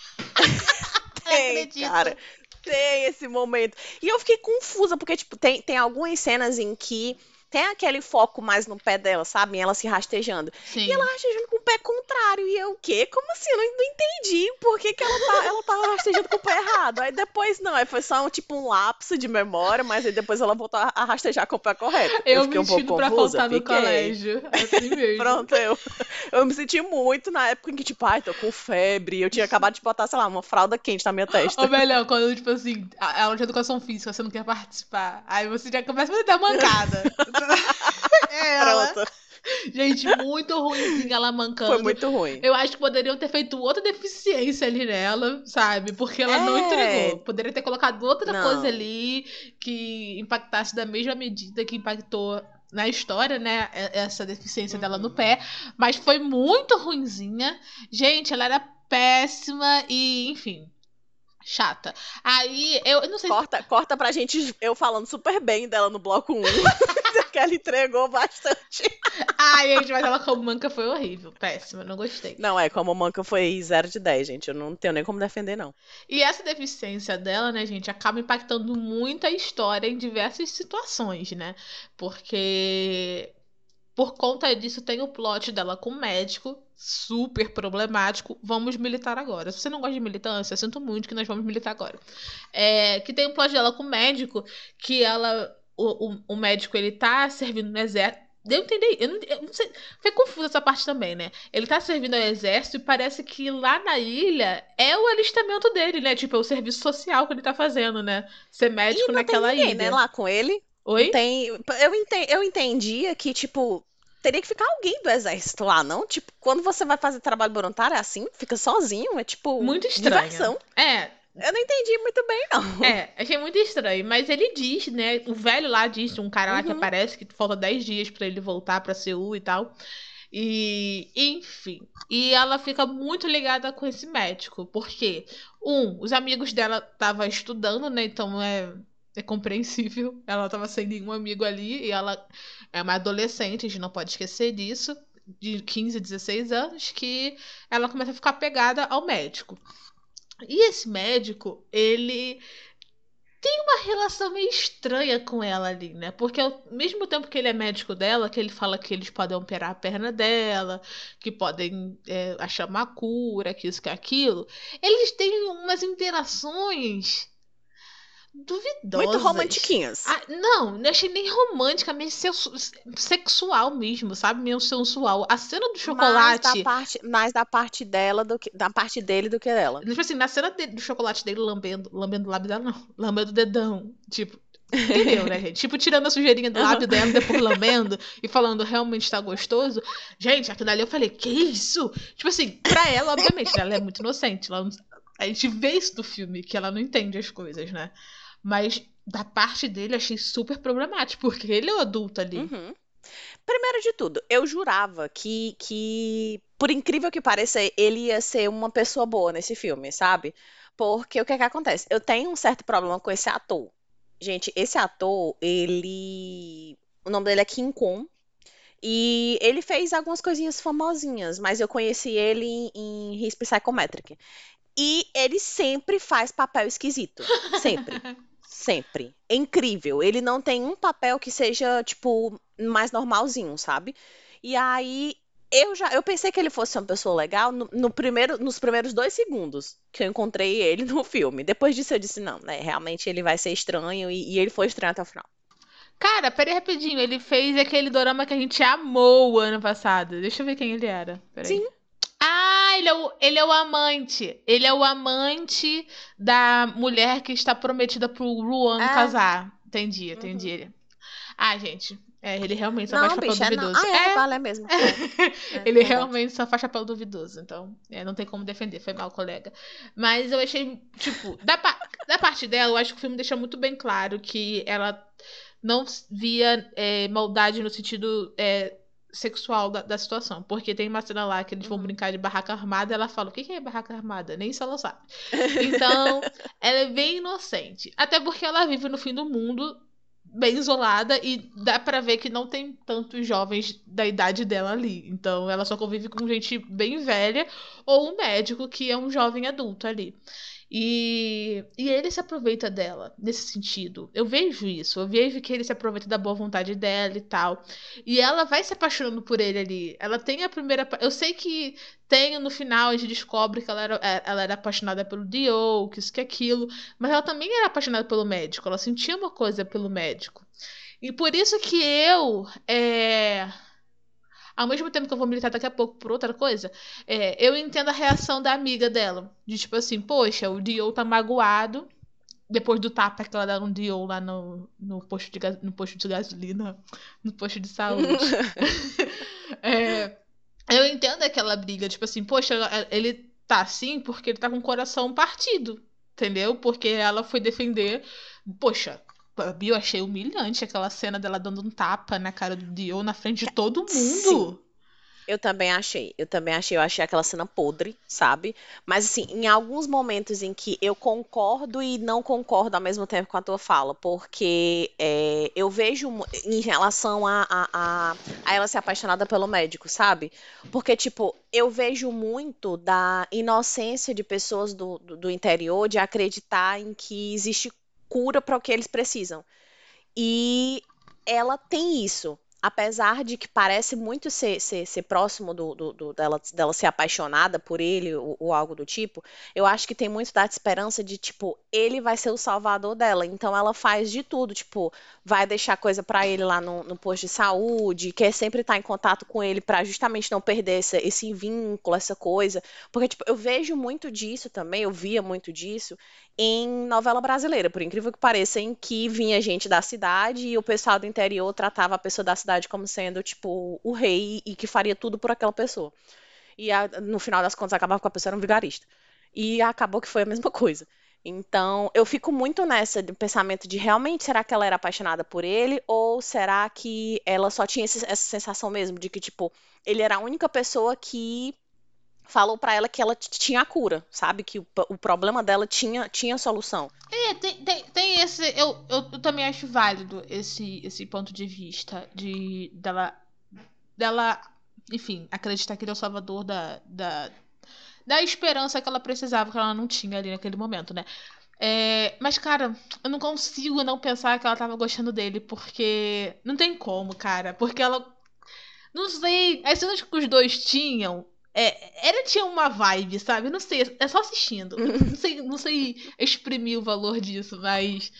Eu Tem, cara. acredito. Tem esse momento. E eu fiquei confusa, porque, tipo, tem, tem algumas cenas em que tem aquele foco mais no pé dela, sabe? Em ela se rastejando. E ela Sim. rastejando com o pé contrário. E eu, o quê? Como assim? Eu não, não entendi por que, que ela, tá, ela tava rastejando com o pé errado. Aí depois, não, aí foi só um, tipo um lapso de memória, mas aí depois ela voltou a, a rastejar com o pé correto. Eu Eu fiquei um pouco mentindo pra confusa, faltar no fiquei. colégio. É assim mesmo. Pronto, eu, eu me senti muito na época em que, tipo, ai, tô com febre. Eu tinha acabado de botar, sei lá, uma fralda quente na minha testa. Ou melhor, quando, tipo assim, a a aula de educação física, você não quer participar. Aí você já começa a dar mancada. É ela. Pronto. Gente, muito ruimzinha ela Foi mancando. muito ruim. Eu acho que poderiam ter feito outra deficiência ali nela, sabe? Porque ela não entregou. É, Poderia ter colocado outra coisa não. ali que impactasse da mesma medida que impactou na história, né? e- Essa deficiência dela no Uhum. pé. Mas foi muito ruinzinha. Gente, ela era péssima e, enfim, chata. Aí, eu, eu não sei se. Corta, corta pra gente eu falando super bem dela no bloco um. Que ela entregou bastante. Ai, gente, mas ela como manca foi horrível. Péssima, não gostei. Não, é, como a manca foi zero de dez, gente. Eu não tenho nem como defender, não. E essa deficiência dela, né, gente, acaba impactando muito a história em diversas situações, né? Porque por conta disso tem o plot dela com o médico, super problemático. Vamos militar agora. Se você não gosta de militância, eu sinto muito que nós vamos militar agora. É, que tem o plot dela com o médico, que ela. O, o, o médico ele tá servindo no exército. Deu entender, eu não, eu não sei. Foi confusa essa parte também, né? Ele tá servindo ao exército e parece que lá na ilha é o alistamento dele, né? Tipo, é o serviço social que ele tá fazendo, né? Ser médico E não tem naquela ninguém, né, ilha. lá com ele. Não Oi? tem. Eu, enten- eu entendia que, tipo, teria que ficar alguém do exército lá, não? Tipo, quando você vai fazer trabalho voluntário é assim, fica sozinho, é tipo Muito estranha. diversão. É, Eu não entendi muito bem, não. é, achei muito estranho, mas ele diz, né? O velho lá diz, um cara lá que Uhum. aparece que falta dez dias pra ele voltar pra Seul e tal. E, enfim. E ela fica muito ligada com esse médico, porque, um, os amigos dela estavam estudando, né? Então é, é compreensível. Ela tava sem nenhum amigo ali e ela é uma adolescente, a gente não pode esquecer disso, de quinze, dezesseis anos, que ela começa a ficar pegada ao médico. E esse médico, ele tem uma relação meio estranha com ela ali, né? Porque ao mesmo tempo que ele é médico dela, que ele fala que eles podem operar a perna dela, que podem é, achar uma cura, que isso, que aquilo, eles têm umas interações Muito duvidosas. romantiquinhas. Ah, não, não achei nem romântica, meio sensu- sexual mesmo, sabe? Meio sensual. A cena do Mais da chocolate. parte, mais da parte dela do que da parte dele do que dela. Tipo assim, na cena dele- do chocolate dele lambendo, lambendo o lábio dela, não, lambendo o dedão. Tipo, Entendeu, né, gente? Tipo, tirando a sujeirinha do lábio dela, depois lambendo e falando realmente tá gostoso. Gente, aquilo ali eu falei, que isso? Tipo assim, pra ela, obviamente, né, ela é muito inocente. Ela não- A gente vê isso do filme, que ela não entende as coisas, né? Mas da parte dele, achei super problemático, porque ele é o adulto ali. Uhum. Primeiro de tudo, eu jurava que, que, por incrível que pareça, ele ia ser uma pessoa boa nesse filme, sabe? Porque o que é que acontece? Eu tenho um certo problema com esse ator. Gente, esse ator, ele. O nome dele é King Kon. E ele fez algumas coisinhas famosinhas, mas eu conheci ele em, em His Psychometric. E ele sempre faz papel esquisito. Sempre. Sempre. É incrível. Ele não tem um papel que seja, tipo, mais normalzinho, sabe? E aí, eu já, eu pensei que ele fosse uma pessoa legal no, no primeiro, nos primeiros dois segundos que eu encontrei ele no filme. Depois disso eu disse, não, né? Realmente ele vai ser estranho e, e ele foi estranho até o final. Cara, peraí rapidinho. Ele fez aquele dorama que a gente amou o ano passado. Deixa eu ver quem ele era. Peraí. Sim. Ah, ele é, o, ele é o amante. Ele é o amante da mulher que está prometida pro Ruan É. casar. Entendi, Uhum. entendi. Ah, gente. É, ele realmente só Não, faz papel bicho, é não. duvidoso. Ah, é, É, vale, é mesmo. É, é ele verdade. realmente só faz papel duvidoso. Então, é, não tem como defender. Foi mal, colega. Mas eu achei, tipo, da, pa- da parte dela, eu acho que o filme deixa muito bem claro que ela não via é, maldade no sentido é, sexual da, da situação. Porque tem uma cena lá que eles vão Uhum. brincar de barraca armada e ela fala: o que que é barraca armada? Nem isso ela sabe. Então, ela é bem inocente. Até porque ela vive no fim do mundo, bem isolada, e dá pra ver que não tem tantos jovens da idade dela ali. Então, ela só convive com gente bem velha ou um médico que é um jovem adulto ali. E, e ele se aproveita dela nesse sentido. Eu vejo isso. Eu vejo que ele se aproveita da boa vontade dela e tal. E ela vai se apaixonando por ele ali. Ela tem a primeira. pa- Eu sei que tem no final, a gente descobre que ela era, é, ela era apaixonada pelo Dio, que isso que aquilo. Mas ela também era apaixonada pelo médico. Ela sentia uma coisa pelo médico. E por isso que eu. É, ao mesmo tempo que eu vou militar daqui a pouco por outra coisa, é, eu entendo a reação da amiga dela. De tipo assim, poxa, o Dio tá magoado. Depois do tapa que ela dá no Dio lá no, no, posto de, gas- no posto de gasolina, no posto de saúde. É, eu entendo aquela briga, tipo assim, poxa, ele tá assim porque ele tá com o coração partido, entendeu? Porque ela foi defender. Poxa, eu achei humilhante aquela cena dela dando um tapa na cara do Dio na frente de todo Sim. mundo. Eu também achei, eu também achei, eu achei aquela cena podre, sabe? Mas assim, em alguns momentos em que eu concordo e não concordo ao mesmo tempo com a tua fala, porque é, eu vejo mu- em relação a, a, a, a ela ser apaixonada pelo médico, sabe? Porque, tipo, eu vejo muito da inocência de pessoas do, do, do interior de acreditar em que existe cura para o que eles precisam. E ela tem isso. Apesar de que parece muito ser, ser, ser próximo do, do- do- dela, dela ser apaixonada por ele ou, ou algo do tipo, eu acho que tem muito da esperança de, tipo, ele vai ser o salvador dela. Então ela faz de tudo, tipo, vai deixar coisa pra ele lá no, no posto de saúde, quer sempre estar em contato com ele pra justamente não perder esse, esse vínculo, essa coisa. Porque, tipo, eu vejo muito disso também, eu via muito disso em novela brasileira, por incrível que pareça, em que vinha gente da cidade e o pessoal do interior tratava a pessoa da cidade como sendo, tipo, o rei e que faria tudo por aquela pessoa. E a- no final das contas acabava com a pessoa era um vigarista. E acabou que foi a mesma coisa. Então, eu fico muito nessa do pensamento de realmente será que ela era apaixonada por ele ou será que ela só tinha esse- essa sensação mesmo de que, tipo, ele era a única pessoa que falou pra ela que ela t- tinha a cura, sabe? Que o, p- o problema dela tinha, tinha solução. É, tem, tem, tem esse. Eu, eu, eu também acho válido esse, esse ponto de vista de dela, dela, enfim, acreditar que ele é o salvador da, da, da esperança que ela precisava, que ela não tinha ali naquele momento, né? É, mas, cara, eu não consigo não pensar que ela tava gostando dele, porque não tem como, cara. Porque ela. Não sei, as cenas que os dois tinham. É, ela tinha uma vibe, sabe? Não sei, é só assistindo. Não sei, não sei exprimir o valor disso, mas.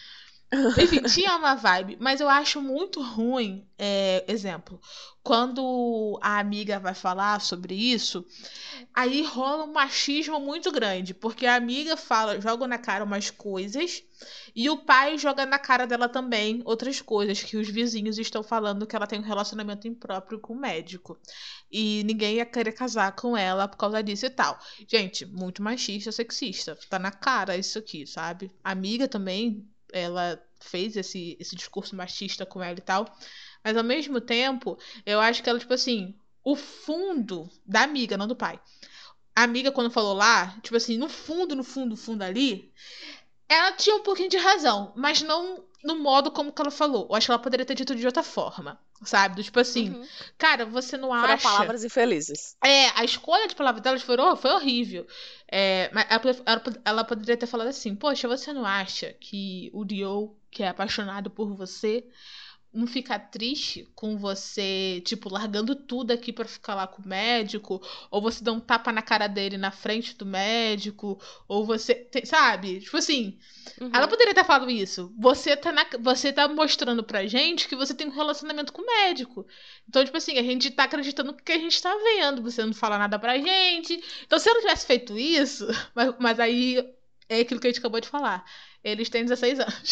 Enfim, tinha uma vibe, mas eu acho muito ruim, é, exemplo, quando a amiga vai falar sobre isso, aí rola um machismo muito grande, porque a amiga fala, joga na cara umas coisas, e o pai joga na cara dela também outras coisas, que os vizinhos estão falando que ela tem um relacionamento impróprio com o médico. E ninguém ia querer casar com ela por causa disso e tal. Gente, muito machista, sexista. Tá na cara isso aqui, sabe? A amiga também, ela fez esse, esse discurso machista com ela e tal. Mas ao mesmo tempo, eu acho que ela, tipo assim, o fundo da amiga, não do pai. A amiga, quando falou lá, tipo assim, no fundo, no fundo, no fundo ali, ela tinha um pouquinho de razão, mas não no modo como que ela falou. Eu acho que ela poderia ter dito de outra forma, sabe? Do tipo assim, Uhum. cara, você não Foram acha. palavras infelizes. É, a escolha de palavras delas foi, hor- foi horrível. É, mas ela, pode- ela, pode- ela poderia ter falado assim: Poxa, você não acha que o Dio, que é apaixonado por você, não fica triste com você, tipo, largando tudo aqui pra ficar lá com o médico? Ou você dá um tapa na cara dele na frente do médico? Ou você. Tem- sabe? Tipo assim. Ela Uhum. poderia ter falado isso. Você tá, na, você tá mostrando pra gente que você tem um relacionamento com o médico. Então, tipo assim, a gente tá acreditando no que a gente tá vendo. Você não fala nada pra gente. Então, se ela tivesse feito isso, mas, mas aí é aquilo que a gente acabou de falar. Eles têm dezesseis anos.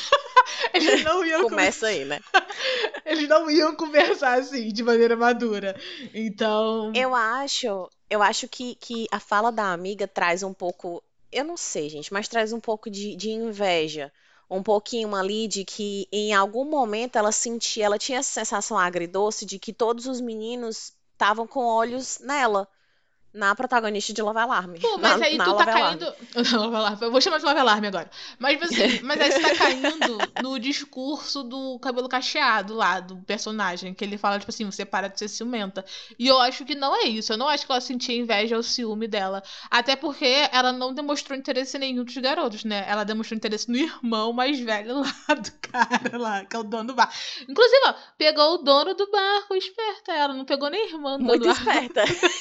Eles não iam Começa aí, né? eles não iam conversar assim, de maneira madura. Então. Eu acho, eu acho que, que a fala da amiga traz um pouco, eu não sei, gente, mas traz um pouco de, de inveja. Um pouquinho ali de que em algum momento ela sentia, ela tinha essa sensação agridoce de que todos os meninos estavam com olhos nela, na protagonista de Love Alarm, Pô, mas na, aí na tu tá Love Alarm. caindo. Lava Alarme, eu vou chamar de Lava Alarme agora. Mas assim, mas aí você tá caindo no discurso do cabelo cacheado lá, do personagem, que ele fala, tipo assim, você para de ser ciumenta. E eu acho que não é isso. Eu não acho que ela sentia inveja ou ciúme dela. Até porque ela não demonstrou interesse em nenhum dos garotos, né? Ela demonstrou interesse no irmão mais velho lá do cara lá, que é o dono do bar. Inclusive, ó, pegou o dono do bar, foi esperta ela. Não pegou nem irmã do dono do Muito bar. esperta.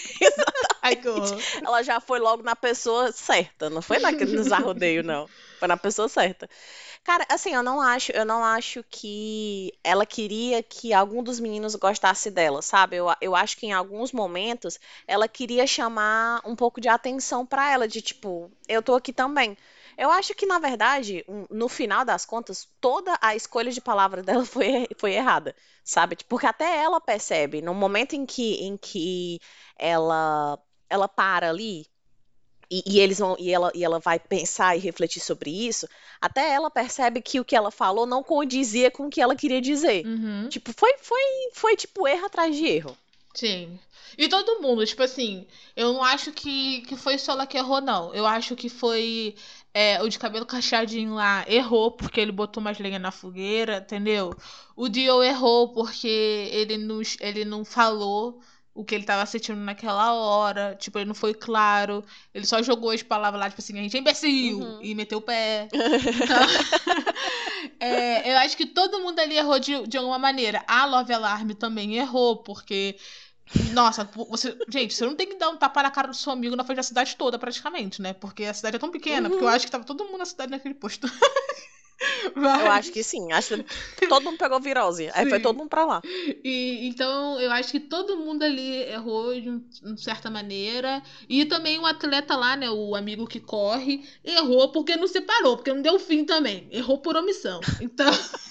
Ai, que horror. Ela já foi logo na pessoa certa, não foi naquele nos arrodeios, não. Foi na pessoa certa. Cara, assim, eu não acho, eu não acho que ela queria que algum dos meninos gostasse dela, sabe? Eu, eu acho que em alguns momentos ela queria chamar um pouco de atenção pra ela, de tipo, eu tô aqui também. Eu acho que, na verdade, um- no final das contas, toda a escolha de palavra dela foi, foi errada, sabe? Tipo, porque até ela percebe, no momento em que, em que ela, ela para ali e, e eles vão, e ela, e ela vai pensar e refletir sobre isso, até ela percebe que o que ela falou não condizia com o que ela queria dizer. Uhum. Tipo, foi, foi, foi tipo erro atrás de erro. Sim. E todo mundo, tipo assim, eu não acho que, que foi só ela que errou, não. Eu acho que foi é, o de cabelo cacheadinho lá errou porque ele botou mais lenha na fogueira, entendeu? O Dio errou porque ele não, ele não falou o que ele tava sentindo naquela hora. Tipo, ele não foi claro. Ele só jogou as palavras lá, tipo assim, a gente é imbecil! Uhum. E meteu o pé. Então, é, eu acho que todo mundo ali errou de, de alguma maneira. A Love Alarm também errou, porque nossa, você, gente, você não tem que dar um tapa na cara do seu amigo na frente da cidade toda, praticamente, né? Porque a cidade é tão pequena, porque eu Uhum. acho que tava todo mundo na cidade naquele posto. Eu acho que Mas, sim. Acho que todo mundo pegou virose. Aí foi todo sim. mundo pra lá. E, então, eu acho que todo mundo ali errou de um- de certa maneira. E também o atleta lá, né? O amigo que corre, errou porque não separou, porque não deu fim também. Errou por omissão. Então,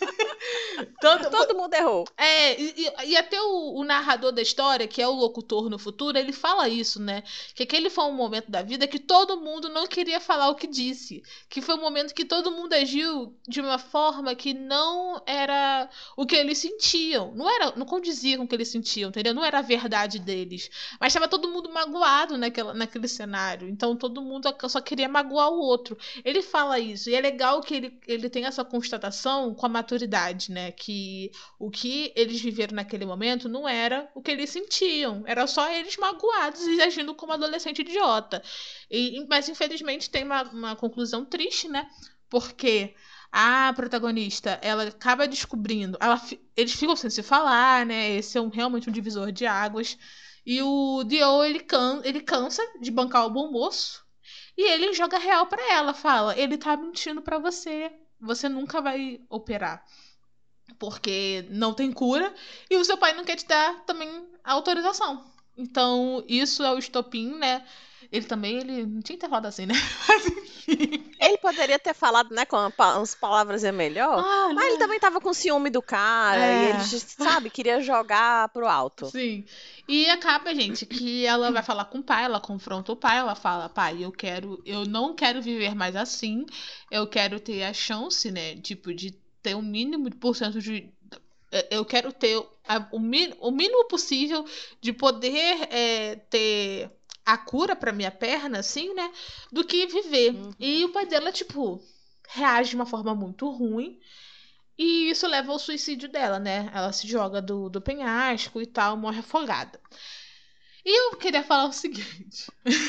todo, Todo mundo errou. é, e, e- e até o, o narrador da história, que é o locutor no futuro, ele fala isso, né? Que aquele foi um momento da vida que todo mundo não queria falar o que disse. Que foi um momento que todo mundo agiu de uma forma que não era o que eles sentiam. Não era, não condizia com o que eles sentiam, entendeu? Não era a verdade deles. Mas estava todo mundo magoado naquela, naquele cenário. Então todo mundo só queria magoar o outro. Ele fala isso. E é legal que ele, ele tem essa constatação com a maturidade, né? Que o que eles viveram naquele momento não era o que eles sentiam. Era só eles magoados e agindo como adolescente idiota. E, mas infelizmente tem uma, uma conclusão triste, né? Porque a protagonista, ela acaba descobrindo. Ela, fi- eles ficam sem se falar, né? Esse é um, realmente um divisor de águas. E o Dio, ele, can, ele cansa de bancar o bom moço. E ele joga real pra ela, fala: ele tá mentindo pra você. você nunca vai operar. Porque não tem cura. E o seu pai não quer te dar também a autorização. Então, isso é o estopim, né? Ele também, ele não tinha que ter falado assim, né? Mas enfim. Ele poderia ter falado, né, com uma pa- umas palavras melhor, Ah, mas ele né? também tava com ciúme do cara e ele, É, sabe, queria jogar pro alto. sim. E acaba, gente, que ela vai falar com o pai, ela confronta o pai, ela fala, pai, eu quero, eu não quero viver mais assim, eu quero ter a chance, né, tipo, de ter o mínimo de porcento de. Eu quero ter a- o, mi- o mínimo possível de poder é, ter a cura pra minha perna, assim, né? Do que viver. Uhum. E o pai dela, tipo, reage de uma forma muito ruim. E isso leva ao suicídio dela, né? Ela se joga do, do penhasco e tal, morre afogada. E eu queria falar o seguinte.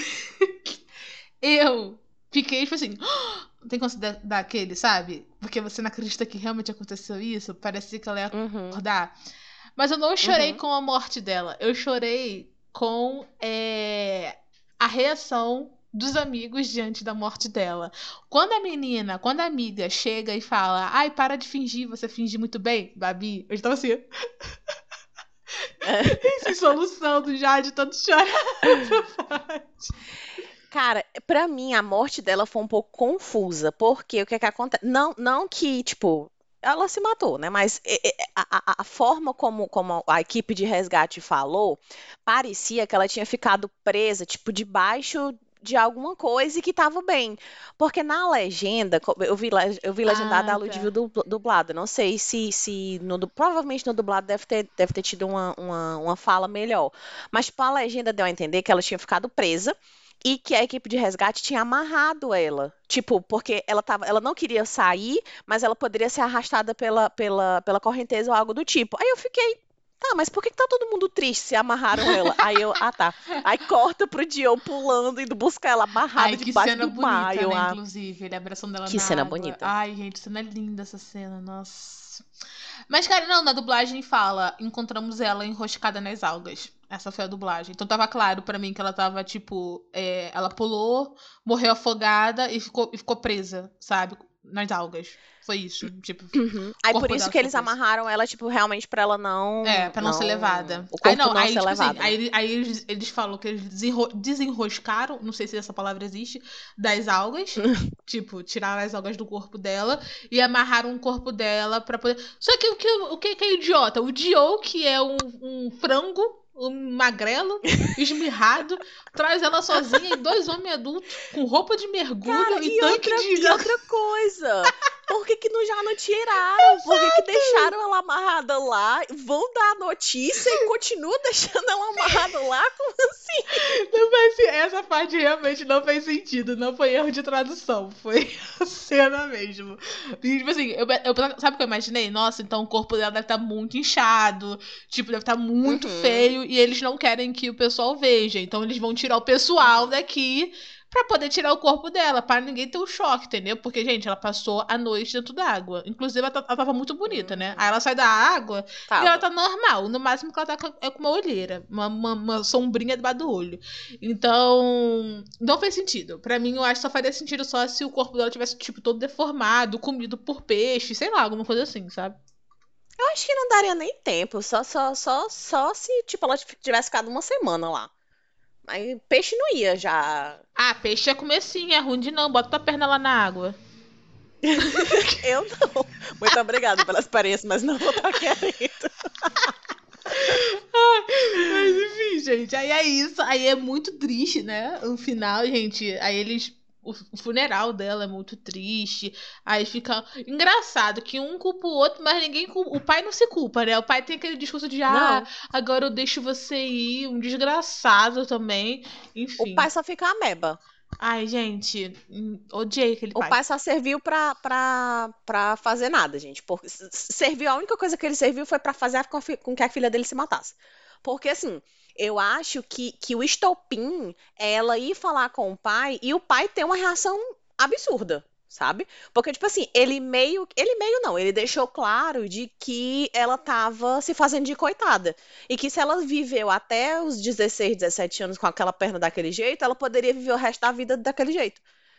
Eu fiquei, tipo assim, tem como se dar dar aquele, sabe? Porque você não acredita que realmente aconteceu isso. Parecia que ela ia Uhum, acordar. Mas eu não chorei uhum. com a morte dela. Eu chorei com é, a reação dos amigos diante da morte dela. Quando a menina, quando a amiga chega e fala, ai, para de fingir, você finge muito bem, Babi, eu estava assim, É. sem solução do já de tanto chorar. Cara, pra mim a morte dela foi um pouco confusa, porque o que é que acontece? Não, não que, tipo, ela se matou, né? Mas é, é, a, a- a forma como, como a equipe de resgate falou, parecia que ela tinha ficado presa, tipo, debaixo de alguma coisa e que tava bem. Porque na legenda, co- eu vi, le- eu vi legendada, Ah, a Lud viu tá. dubl- dublado. Não sei se, se no, du- provavelmente no dublado deve ter, deve ter tido uma, uma, uma fala melhor. Mas, tipo, a legenda deu a entender que ela tinha ficado presa e que a equipe de resgate tinha amarrado ela. Tipo, porque ela tava, ela não queria sair, mas ela poderia ser arrastada pela, pela, pela correnteza ou algo do tipo. Aí eu fiquei, tá, mas por que que tá todo mundo triste se amarraram ela? Aí eu, ah tá. Aí corta pro Dio pulando, indo buscar ela amarrada Ai, que debaixo cena do mar. Aí bonita, eu, né? ah, Inclusive, ele abraçando ela que na cena água. bonita. Ai, gente, cena linda essa cena, nossa. Mas, cara, não, na dublagem fala, encontramos ela enroscada nas algas. Essa foi a dublagem. Então tava claro pra mim que ela tava, tipo, é, ela pulou, morreu afogada e ficou, e ficou presa, sabe? Nas algas. Foi isso. Tipo, Uhum. o Aí por corpo isso dela que ficou eles preso. amarraram ela, tipo, realmente pra ela É, não, pra não ser não, levada. o Aí corpo não, não aí ser tipo assim, levado, aí, né? ele- aí eles, eles falam que eles desenro- desenroscaram, não sei se essa palavra existe, das algas. Tipo, tiraram as algas do corpo dela e amarraram o corpo dela pra poder. Só que o que, o que que é idiota? O Dio, que é um, um frango, um magrelo, esmirrado, traz ela sozinha e dois homens adultos com roupa de Cara, mergulho e e tanque outra, de. e outra coisa, por que que não, já não tiraram? Por que que deixaram ela amarrada lá, vão dar a notícia e continuam deixando ela amarrada lá? Como assim? Não faz, sen- essa parte realmente não fez sentido. Não foi erro de tradução. Foi a cena mesmo. E, tipo assim, eu, eu- sabe o que eu imaginei? Nossa, então o corpo dela deve estar muito inchado. Tipo, deve estar muito Uhum, feio. E eles não querem que o pessoal veja. Então eles vão tirar o pessoal uhum. daqui pra poder tirar o corpo dela. Pra ninguém ter o choque, entendeu? Porque, gente, ela passou a noite dentro d'água. Inclusive, ela, tá- ela tava muito bonita, né? Aí Uhum. ela sai da água e ela Tava. tá normal. No máximo que ela tá com, é com uma olheira. Uma, uma, uma sombrinha debaixo do olho. Então, não fez sentido. Pra mim, eu acho que só faria sentido só se o corpo dela tivesse, tipo, todo deformado, comido por peixe, sei lá, alguma coisa assim, sabe? Eu acho que não daria nem tempo, só, só, só, só se, tipo, ela tivesse ficado uma semana lá. Mas peixe não ia já. Ah, peixe é comer sim, é ruim de não. Bota tua perna lá na água. Eu não. Muito obrigada pela experiência, mas não vou estar querendo. Mas enfim, gente, aí é isso. Aí é muito triste, né? O final, gente. Aí eles. O o funeral dela é muito triste. Aí fica engraçado que um culpa o outro, mas ninguém culpa. O pai não se culpa, né? O pai tem aquele discurso de ah, Não. agora eu deixo você ir. Um desgraçado também. O Enfim. pai só fica ameba. Ai, gente, hum, odiei aquele O pai. pai só serviu pra, pra, pra fazer nada, gente. Porque s- serviu, a única coisa que ele serviu foi pra fazer com, a fi- com que a filha dele se matasse. Porque, assim, eu acho que, que o estopim é ela ir falar com o pai e o pai ter uma reação absurda, sabe? Porque, tipo assim, ele meio. Ele meio não, ele deixou claro de que ela tava se fazendo de coitada. E que se ela viveu até os dezesseis, dezessete anos com aquela perna daquele jeito, ela poderia viver o resto da vida daquele jeito.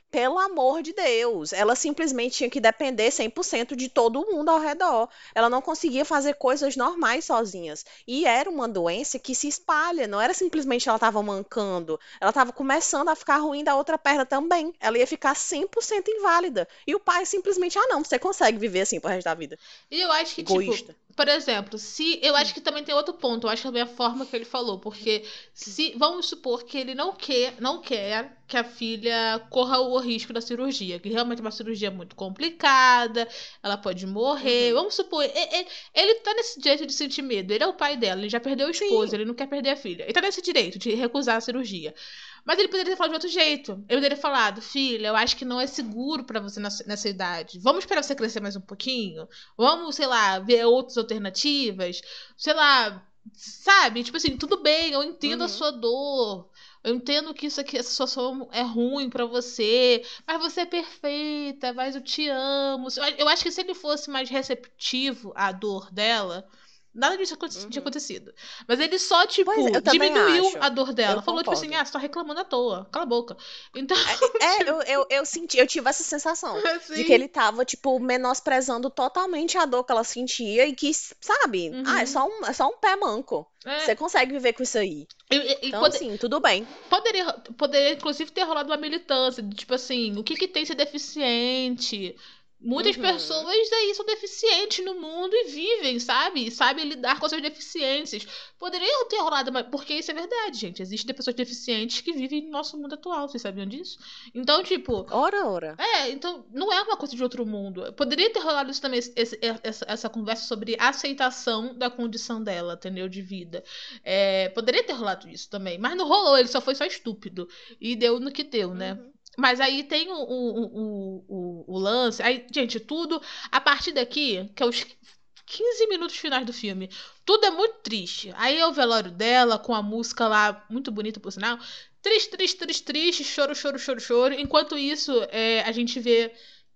Pelo amor de Deus, ela simplesmente tinha que depender cem por cento de todo mundo ao redor. Ela não conseguia fazer coisas normais sozinhas. E era uma doença que se espalha, não era simplesmente ela estava mancando, ela estava começando a ficar ruim da outra perna também. Ela ia ficar cem por cento inválida. E o pai simplesmente, ah, não, você consegue viver assim pro resto da vida. E eu acho que, tipo, Egoísta. por exemplo, se. Eu acho que também tem outro ponto. Eu acho que também a forma que ele falou. Porque se. Vamos supor que ele não quer, não quer que a filha corra o risco da cirurgia. Que realmente é uma cirurgia muito complicada. Ela pode morrer. Uhum. Vamos supor. e- e- Ele, tá nesse direito de sentir medo. Ele é o pai dela. Ele já perdeu o esposo. Sim. Ele não quer perder a filha. Ele tá nesse direito de recusar a cirurgia. Mas ele poderia ter falado de outro jeito. Ele poderia ter falado, filha, eu acho que não é seguro pra você nessa, nessa idade. Vamos esperar você crescer mais um pouquinho? Vamos, sei lá, ver outras alternativas? Sei lá, sabe? Tipo assim, tudo bem, eu entendo a Uhum. sua dor. Eu entendo que isso aqui, essa situação é ruim pra você. Mas você é perfeita, mas eu te amo. Eu eu acho que se ele fosse mais receptivo à dor dela, nada disso aconte- tinha Uhum. acontecido. Mas ele só, Pois é, tipo, eu também diminuiu acho. a dor dela. Eu Falou, tipo assim, concordo. ah, você tá reclamando à toa. Cala a boca. Então, É, é, tipo, eu, eu, eu senti, eu tive essa sensação de que assim. ele tava, tipo, menosprezando totalmente a dor que ela sentia e que, sabe, ah, é Uhum. só um, é só um pé manco. Você É, consegue viver com isso aí. e, e- e Então, pode- assim, tudo bem. poderia, poderia, inclusive, ter rolado uma militância, de, tipo assim, o que que tem ser deficiente? Muitas Uhum. pessoas aí são deficientes no mundo e vivem, sabe? E sabem lidar com as suas deficiências. Poderia ter rolado, uma- porque isso é verdade, gente. Existem pessoas deficientes que vivem no nosso mundo atual, vocês sabiam disso? Então, tipo, Ora, ora. é, então não é uma coisa de outro mundo. Poderia ter rolado isso também, esse- esse- essa, essa conversa sobre aceitação da condição dela, entendeu? De vida. É, poderia ter rolado isso também, mas não rolou, ele só foi só estúpido. E deu no que deu, né? Uhum. Mas aí tem o, o, o, o, o lance. Aí, gente, tudo. A partir daqui, que é os quinze minutos finais do filme, tudo é muito triste. Aí é o velório dela, com a música lá, muito bonita, por sinal. Triste, triste, triste, triste, choro, choro, choro, choro. Enquanto isso, é, a gente vê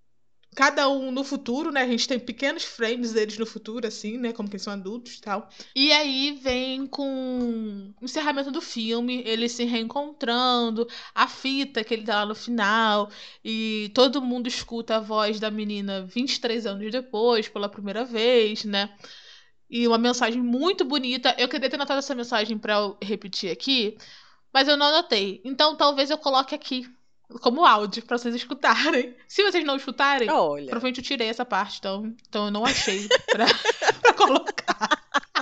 cada um no futuro, né? A gente tem pequenos frames deles no futuro, assim, né? Como que eles são adultos e tal. E aí vem com o encerramento do filme, eles se reencontrando, a fita que ele tá lá no final, e todo mundo escuta a voz da menina vinte e três anos depois, pela primeira vez, né? E uma mensagem muito bonita. Eu queria ter anotado essa mensagem pra eu repetir aqui, mas eu não anotei. Então talvez eu coloque aqui como áudio pra vocês escutarem. Se vocês não escutarem, Olha. provavelmente eu tirei essa parte, então, então eu não achei pra, pra colocar.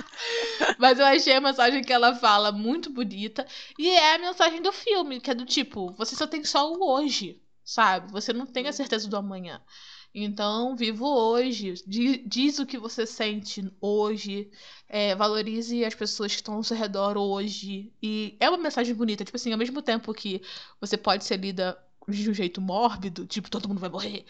Mas eu achei a mensagem que ela fala muito bonita. E é a mensagem do filme, que é do tipo, você só tem só o hoje, sabe? Você não tem a Uhum. certeza do amanhã. Então, viva o hoje. Di- Diz o que você sente hoje. É, valorize as pessoas que estão ao seu redor hoje. E é uma mensagem bonita. Tipo assim, ao mesmo tempo que você pode ser lida de um jeito mórbido, tipo, todo mundo vai morrer.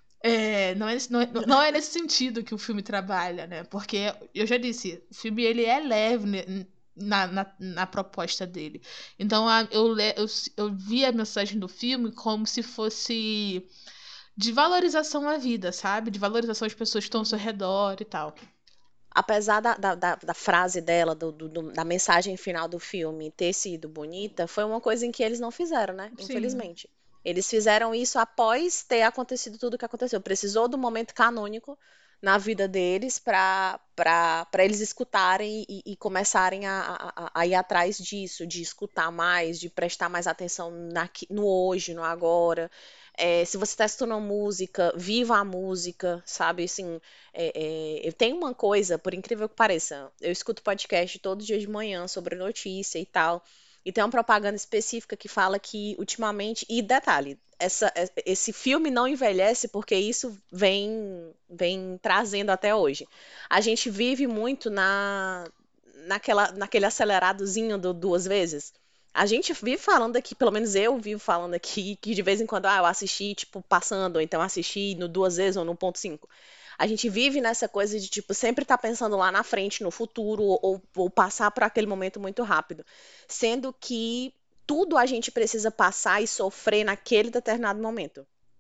É, não é, nesse- não, é, não é nesse sentido que o filme trabalha, né? Porque, eu já disse, o filme ele é leve, né, na, na, na proposta dele. Então, a- eu, le- eu, eu vi a mensagem do filme como se fosse de valorização à vida, sabe? De valorização às pessoas que estão ao seu Uhum. redor e tal. Apesar da, da, da- da frase dela, do, do- do- da mensagem final do filme ter sido bonita, foi uma coisa em que eles não fizeram, né? Sim, Infelizmente. Eles fizeram isso após ter acontecido tudo o que aconteceu. Precisou do momento canônico na vida deles para para para eles escutarem e, e começarem a, a, a- a ir atrás disso, de escutar mais, de prestar mais atenção naqui- no hoje, no agora. É, se você está escutando música, viva a música, sabe? Assim, é, é, eu tenho uma coisa, por incrível que pareça, eu escuto podcast todo dia de manhã sobre notícia e tal, e tem uma propaganda específica que fala que ultimamente, e detalhe, essa, é- esse filme não envelhece porque isso vem, vem trazendo até hoje. A gente vive muito na, naquela, naquele aceleradozinho do duas vezes. A gente vive falando aqui, pelo menos eu vivo falando aqui, que de vez em quando, ah, eu assisti, tipo, passando, ou então assisti no duas vezes ou no ponto cinco. A gente vive nessa coisa de, tipo, sempre estar pensando lá na frente, no futuro, ou, ou passar por aquele momento muito rápido. Sendo que tudo a gente precisa passar e sofrer naquele determinado momento.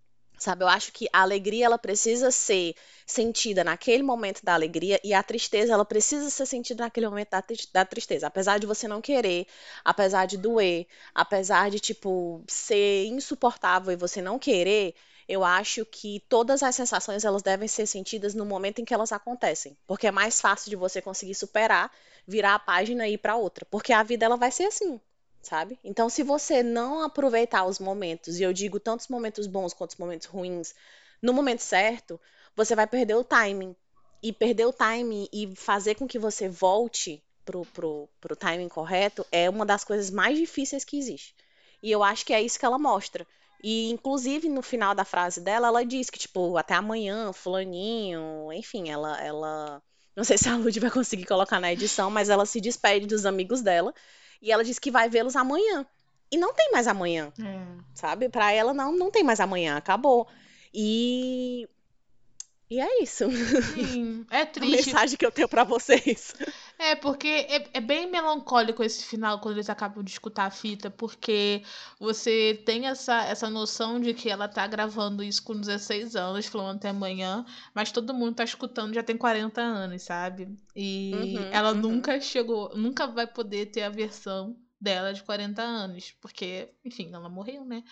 sabe? Eu acho que a alegria ela precisa ser sentida naquele momento da alegria e a tristeza ela precisa ser sentida naquele momento da, tri- da tristeza, apesar de você não querer, apesar de doer, apesar de tipo ser insuportável e você não querer. Eu acho que todas as sensações elas devem ser sentidas no momento em que elas acontecem, porque é mais fácil de você conseguir superar, virar a página e ir para outra, porque a vida ela vai ser assim, sabe? Então, se você não aproveitar os momentos, e eu digo tanto os momentos bons quanto os momentos ruins, no momento certo, você vai perder o timing. E perder o timing e fazer com que você volte pro, pro, pro timing correto é uma das coisas mais difíceis que existe. E eu acho que é isso que ela mostra. E, inclusive, no final da frase dela, ela diz que, tipo, até amanhã, fulaninho, enfim, ela, ela... Não sei se a Lud vai conseguir colocar na edição, mas ela se despede dos amigos dela e ela diz que vai vê-los amanhã. E não tem mais amanhã, É. sabe? Pra ela não, não tem mais amanhã, acabou. E, e é isso. Sim, é A triste. mensagem que eu tenho pra vocês. É, porque é, é bem melancólico esse final quando eles acabam de escutar a fita, porque você tem essa, essa noção de que ela tá gravando isso com dezesseis anos, falando até amanhã, mas todo mundo tá escutando já tem quarenta anos, sabe? E Uhum, ela uhum. nunca chegou, nunca vai poder ter a versão dela de quarenta anos, porque, enfim, ela morreu, né?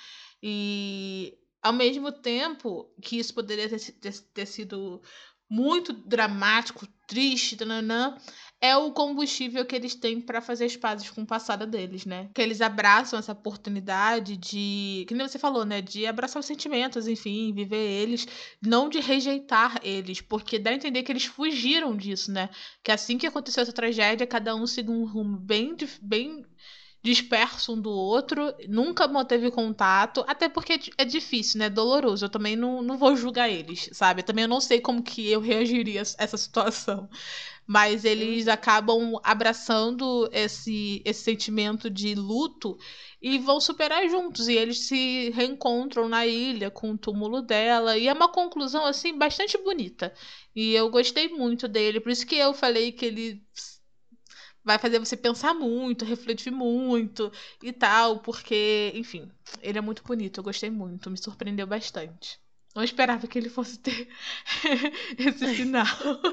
E ao mesmo tempo que isso poderia ter, si- ter, ter sido muito dramático, triste, tananã, é o combustível que eles têm para fazer as pazes com o passado deles, né? Que eles abraçam essa oportunidade de, que nem você falou, né? De abraçar os sentimentos, enfim, viver eles, não de rejeitar eles, porque dá a entender que eles fugiram disso, né? Que assim que aconteceu essa tragédia, cada um seguiu um rumo bem, dif- bem disperso um do outro, nunca manteve contato, até porque é di- é difícil, né? Doloroso. Eu também não, não vou julgar eles, sabe? Também eu não sei como que eu reagiria a essa situação. Mas eles Uhum. acabam abraçando esse, esse sentimento de luto e vão superar juntos. E eles se reencontram na ilha com o túmulo dela. E é uma conclusão, assim, bastante bonita. E eu gostei muito dele. Por isso que eu falei que ele vai fazer você pensar muito, refletir muito e tal. Porque, enfim, ele é muito bonito. Eu gostei muito. Me surpreendeu bastante. Não esperava que ele fosse ter esse final.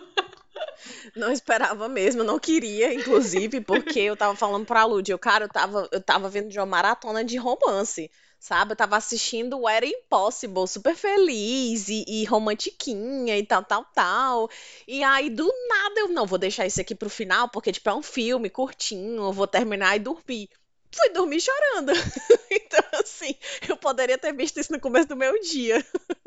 Não esperava mesmo, não queria, inclusive, porque eu tava falando pra Lud, eu, cara, eu tava, eu tava vendo de uma maratona de romance, sabe? Eu tava assistindo o Era Impossible, super feliz e, e romantiquinha e tal, tal, tal. E aí, do nada, eu, não, vou deixar isso aqui pro final, porque, tipo, é um filme curtinho, eu vou terminar e dormir. Fui dormir chorando. Então, assim, eu poderia ter visto isso no começo do meu dia.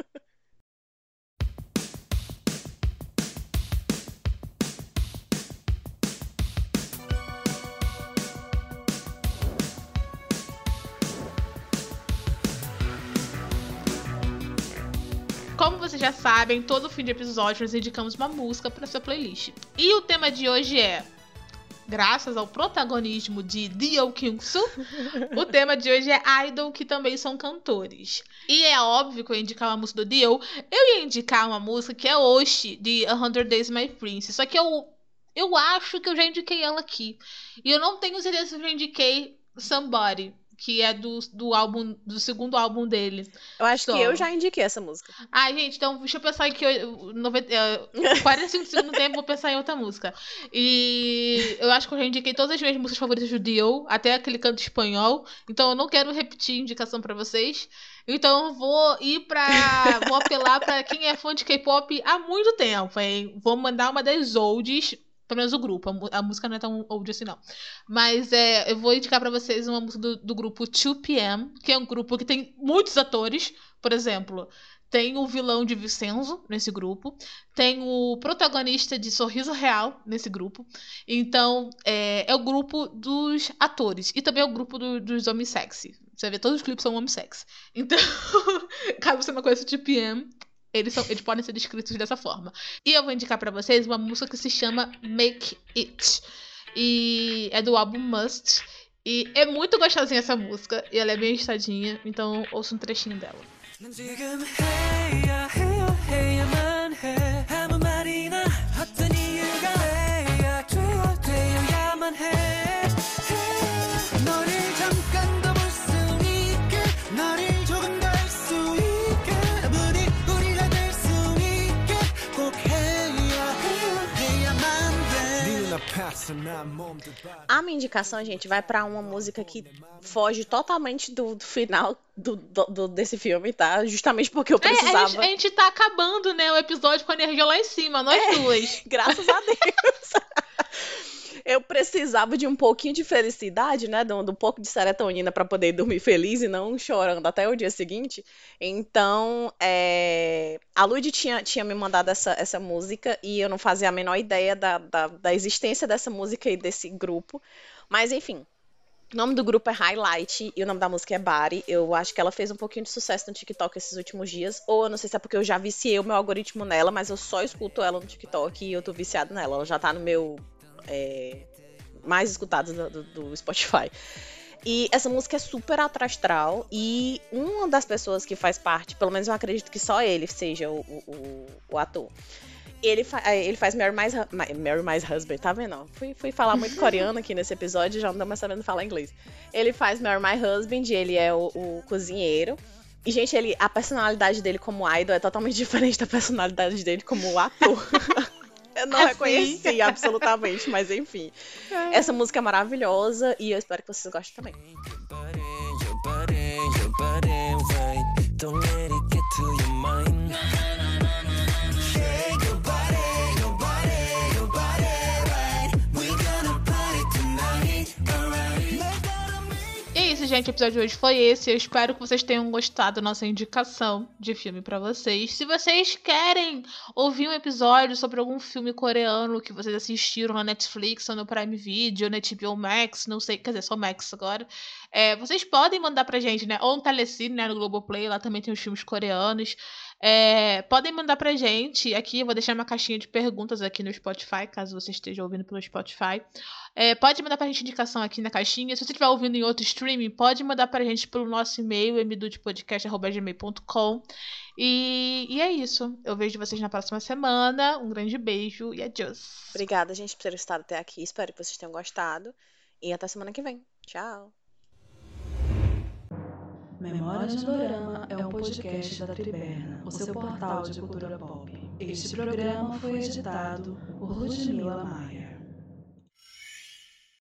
Como vocês já sabem, todo fim de episódio nós indicamos uma música para sua playlist. E o tema de hoje é, graças ao protagonismo de Dio Kyung-soo, o tema de hoje é idol, que também são cantores. E é óbvio que eu ia indicar uma música do Dio. Eu ia indicar uma música que é Oshi, de A Hundred Days My Prince. Só que eu, eu acho que eu já indiquei ela aqui. E eu não tenho certeza se eu já indiquei Somebody, que é do, do álbum, do segundo álbum dele, Eu acho que eu solo. já indiquei essa música. Ai, gente, então deixa eu pensar aqui. eu- noventa, eh, quarenta e cinco segundos do tempo, vou pensar em outra música. E eu acho que eu já indiquei todas as minhas músicas favoritas do Dio, até aquele canto espanhol. Então eu não quero repetir indicação pra vocês. Então eu vou ir pra. Vou apelar pra quem é fã de K-pop há muito tempo, hein? Vou mandar uma das oldies. Pelo menos o grupo, a, mu- a música não é tão old assim, não. Mas é, eu vou indicar pra vocês uma música do, do grupo dois P M, que é um grupo que tem muitos atores. Por exemplo, tem o vilão de Vincenzo nesse grupo, tem o protagonista de Sorriso Real nesse grupo. Então, é, é o grupo dos atores e também é o grupo do- dos homens sexy. Você vê, todos os clipes são homens sexy. Então, caso você não conheça o T P M, eles, são, eles podem ser descritos dessa forma. E eu vou indicar pra vocês uma música que se chama Make It. E é do álbum Must. E é muito gostosinha essa música. E ela é bem estadinha. Então ouça um trechinho dela. 난 지금 해야 해야 해야만 해 아무 말이나 어떤 이유가 돼야 돼야 되어야만 해 해. 너를 잠깐 더 볼 수 있게 너를 조금 더 알 수 있게 A minha indicação, gente, vai pra uma música que foge totalmente do, do final do, do- do- desse filme, tá? Justamente porque eu É, a, gente, precisava. a gente tá acabando, né, o episódio com a energia lá em cima, nós É. duas. Graças a Deus. Eu precisava de um pouquinho de felicidade, né? De um, de um pouco de serotonina pra poder dormir feliz e não chorando até o dia seguinte. Então, é, a Lud tinha, tinha me mandado essa, essa música e eu não fazia a menor ideia da, da, da existência dessa música e desse grupo. Mas, enfim. O nome do grupo é Highlight e o nome da música é Body. Eu acho que ela fez um pouquinho de sucesso no TikTok esses últimos dias. Ou eu não sei se é porque eu já viciei o meu algoritmo nela, mas eu só escuto ela no TikTok e eu tô viciada nela. Ela já tá no meu é, mais escutado do, do- do Spotify. E essa música é super astral e uma das pessoas que faz parte, pelo menos eu acredito que só ele seja o, o, o- o ator. Ele, fa- eh, ele faz Marry My, Hu- My- Marry My Husband, tá vendo? Ó? Fui, fui falar muito coreano aqui nesse episódio e já não tô mais sabendo falar inglês. Ele faz Marry My Husband, ele é o, o cozinheiro. E, gente, ele, a personalidade dele como idol é totalmente diferente da personalidade dele como ator. Eu não Assim. reconheci absolutamente, mas enfim. Essa música é maravilhosa e eu espero que vocês gostem também. Your body, your body, right. Don't let it get to your mind. Shake your body, your body, your body, right. We're gonna party tonight, alright. E é isso, gente. O episódio de hoje foi esse. Eu espero que vocês tenham gostado da nossa indicação de filme pra vocês. Se vocês querem ouvir um episódio sobre algum filme coreano que vocês assistiram na Netflix ou no Prime Video, na H B O Max, não sei, quer dizer, só Max agora, é, vocês podem mandar pra gente, né? Ou no Telecine, né? No Globoplay, lá também tem os filmes coreanos. É, podem mandar pra gente aqui, eu vou deixar uma caixinha de perguntas aqui no Spotify, caso você esteja ouvindo pelo Spotify. É, pode mandar pra gente indicação aqui na caixinha. Se você estiver ouvindo em outro streaming, pode mandar pra gente pelo nosso e-mail, m d u d podcast arroba gmail ponto com. E, e é isso. Eu vejo vocês na próxima semana. Um grande beijo e adiós. Obrigada, gente, por ter estado até aqui. Espero que vocês tenham gostado. E até semana que vem. Tchau. Memórias de Dorama é um podcast da Triberna, o seu portal de cultura pop. Este programa foi editado por Ludmila Maia.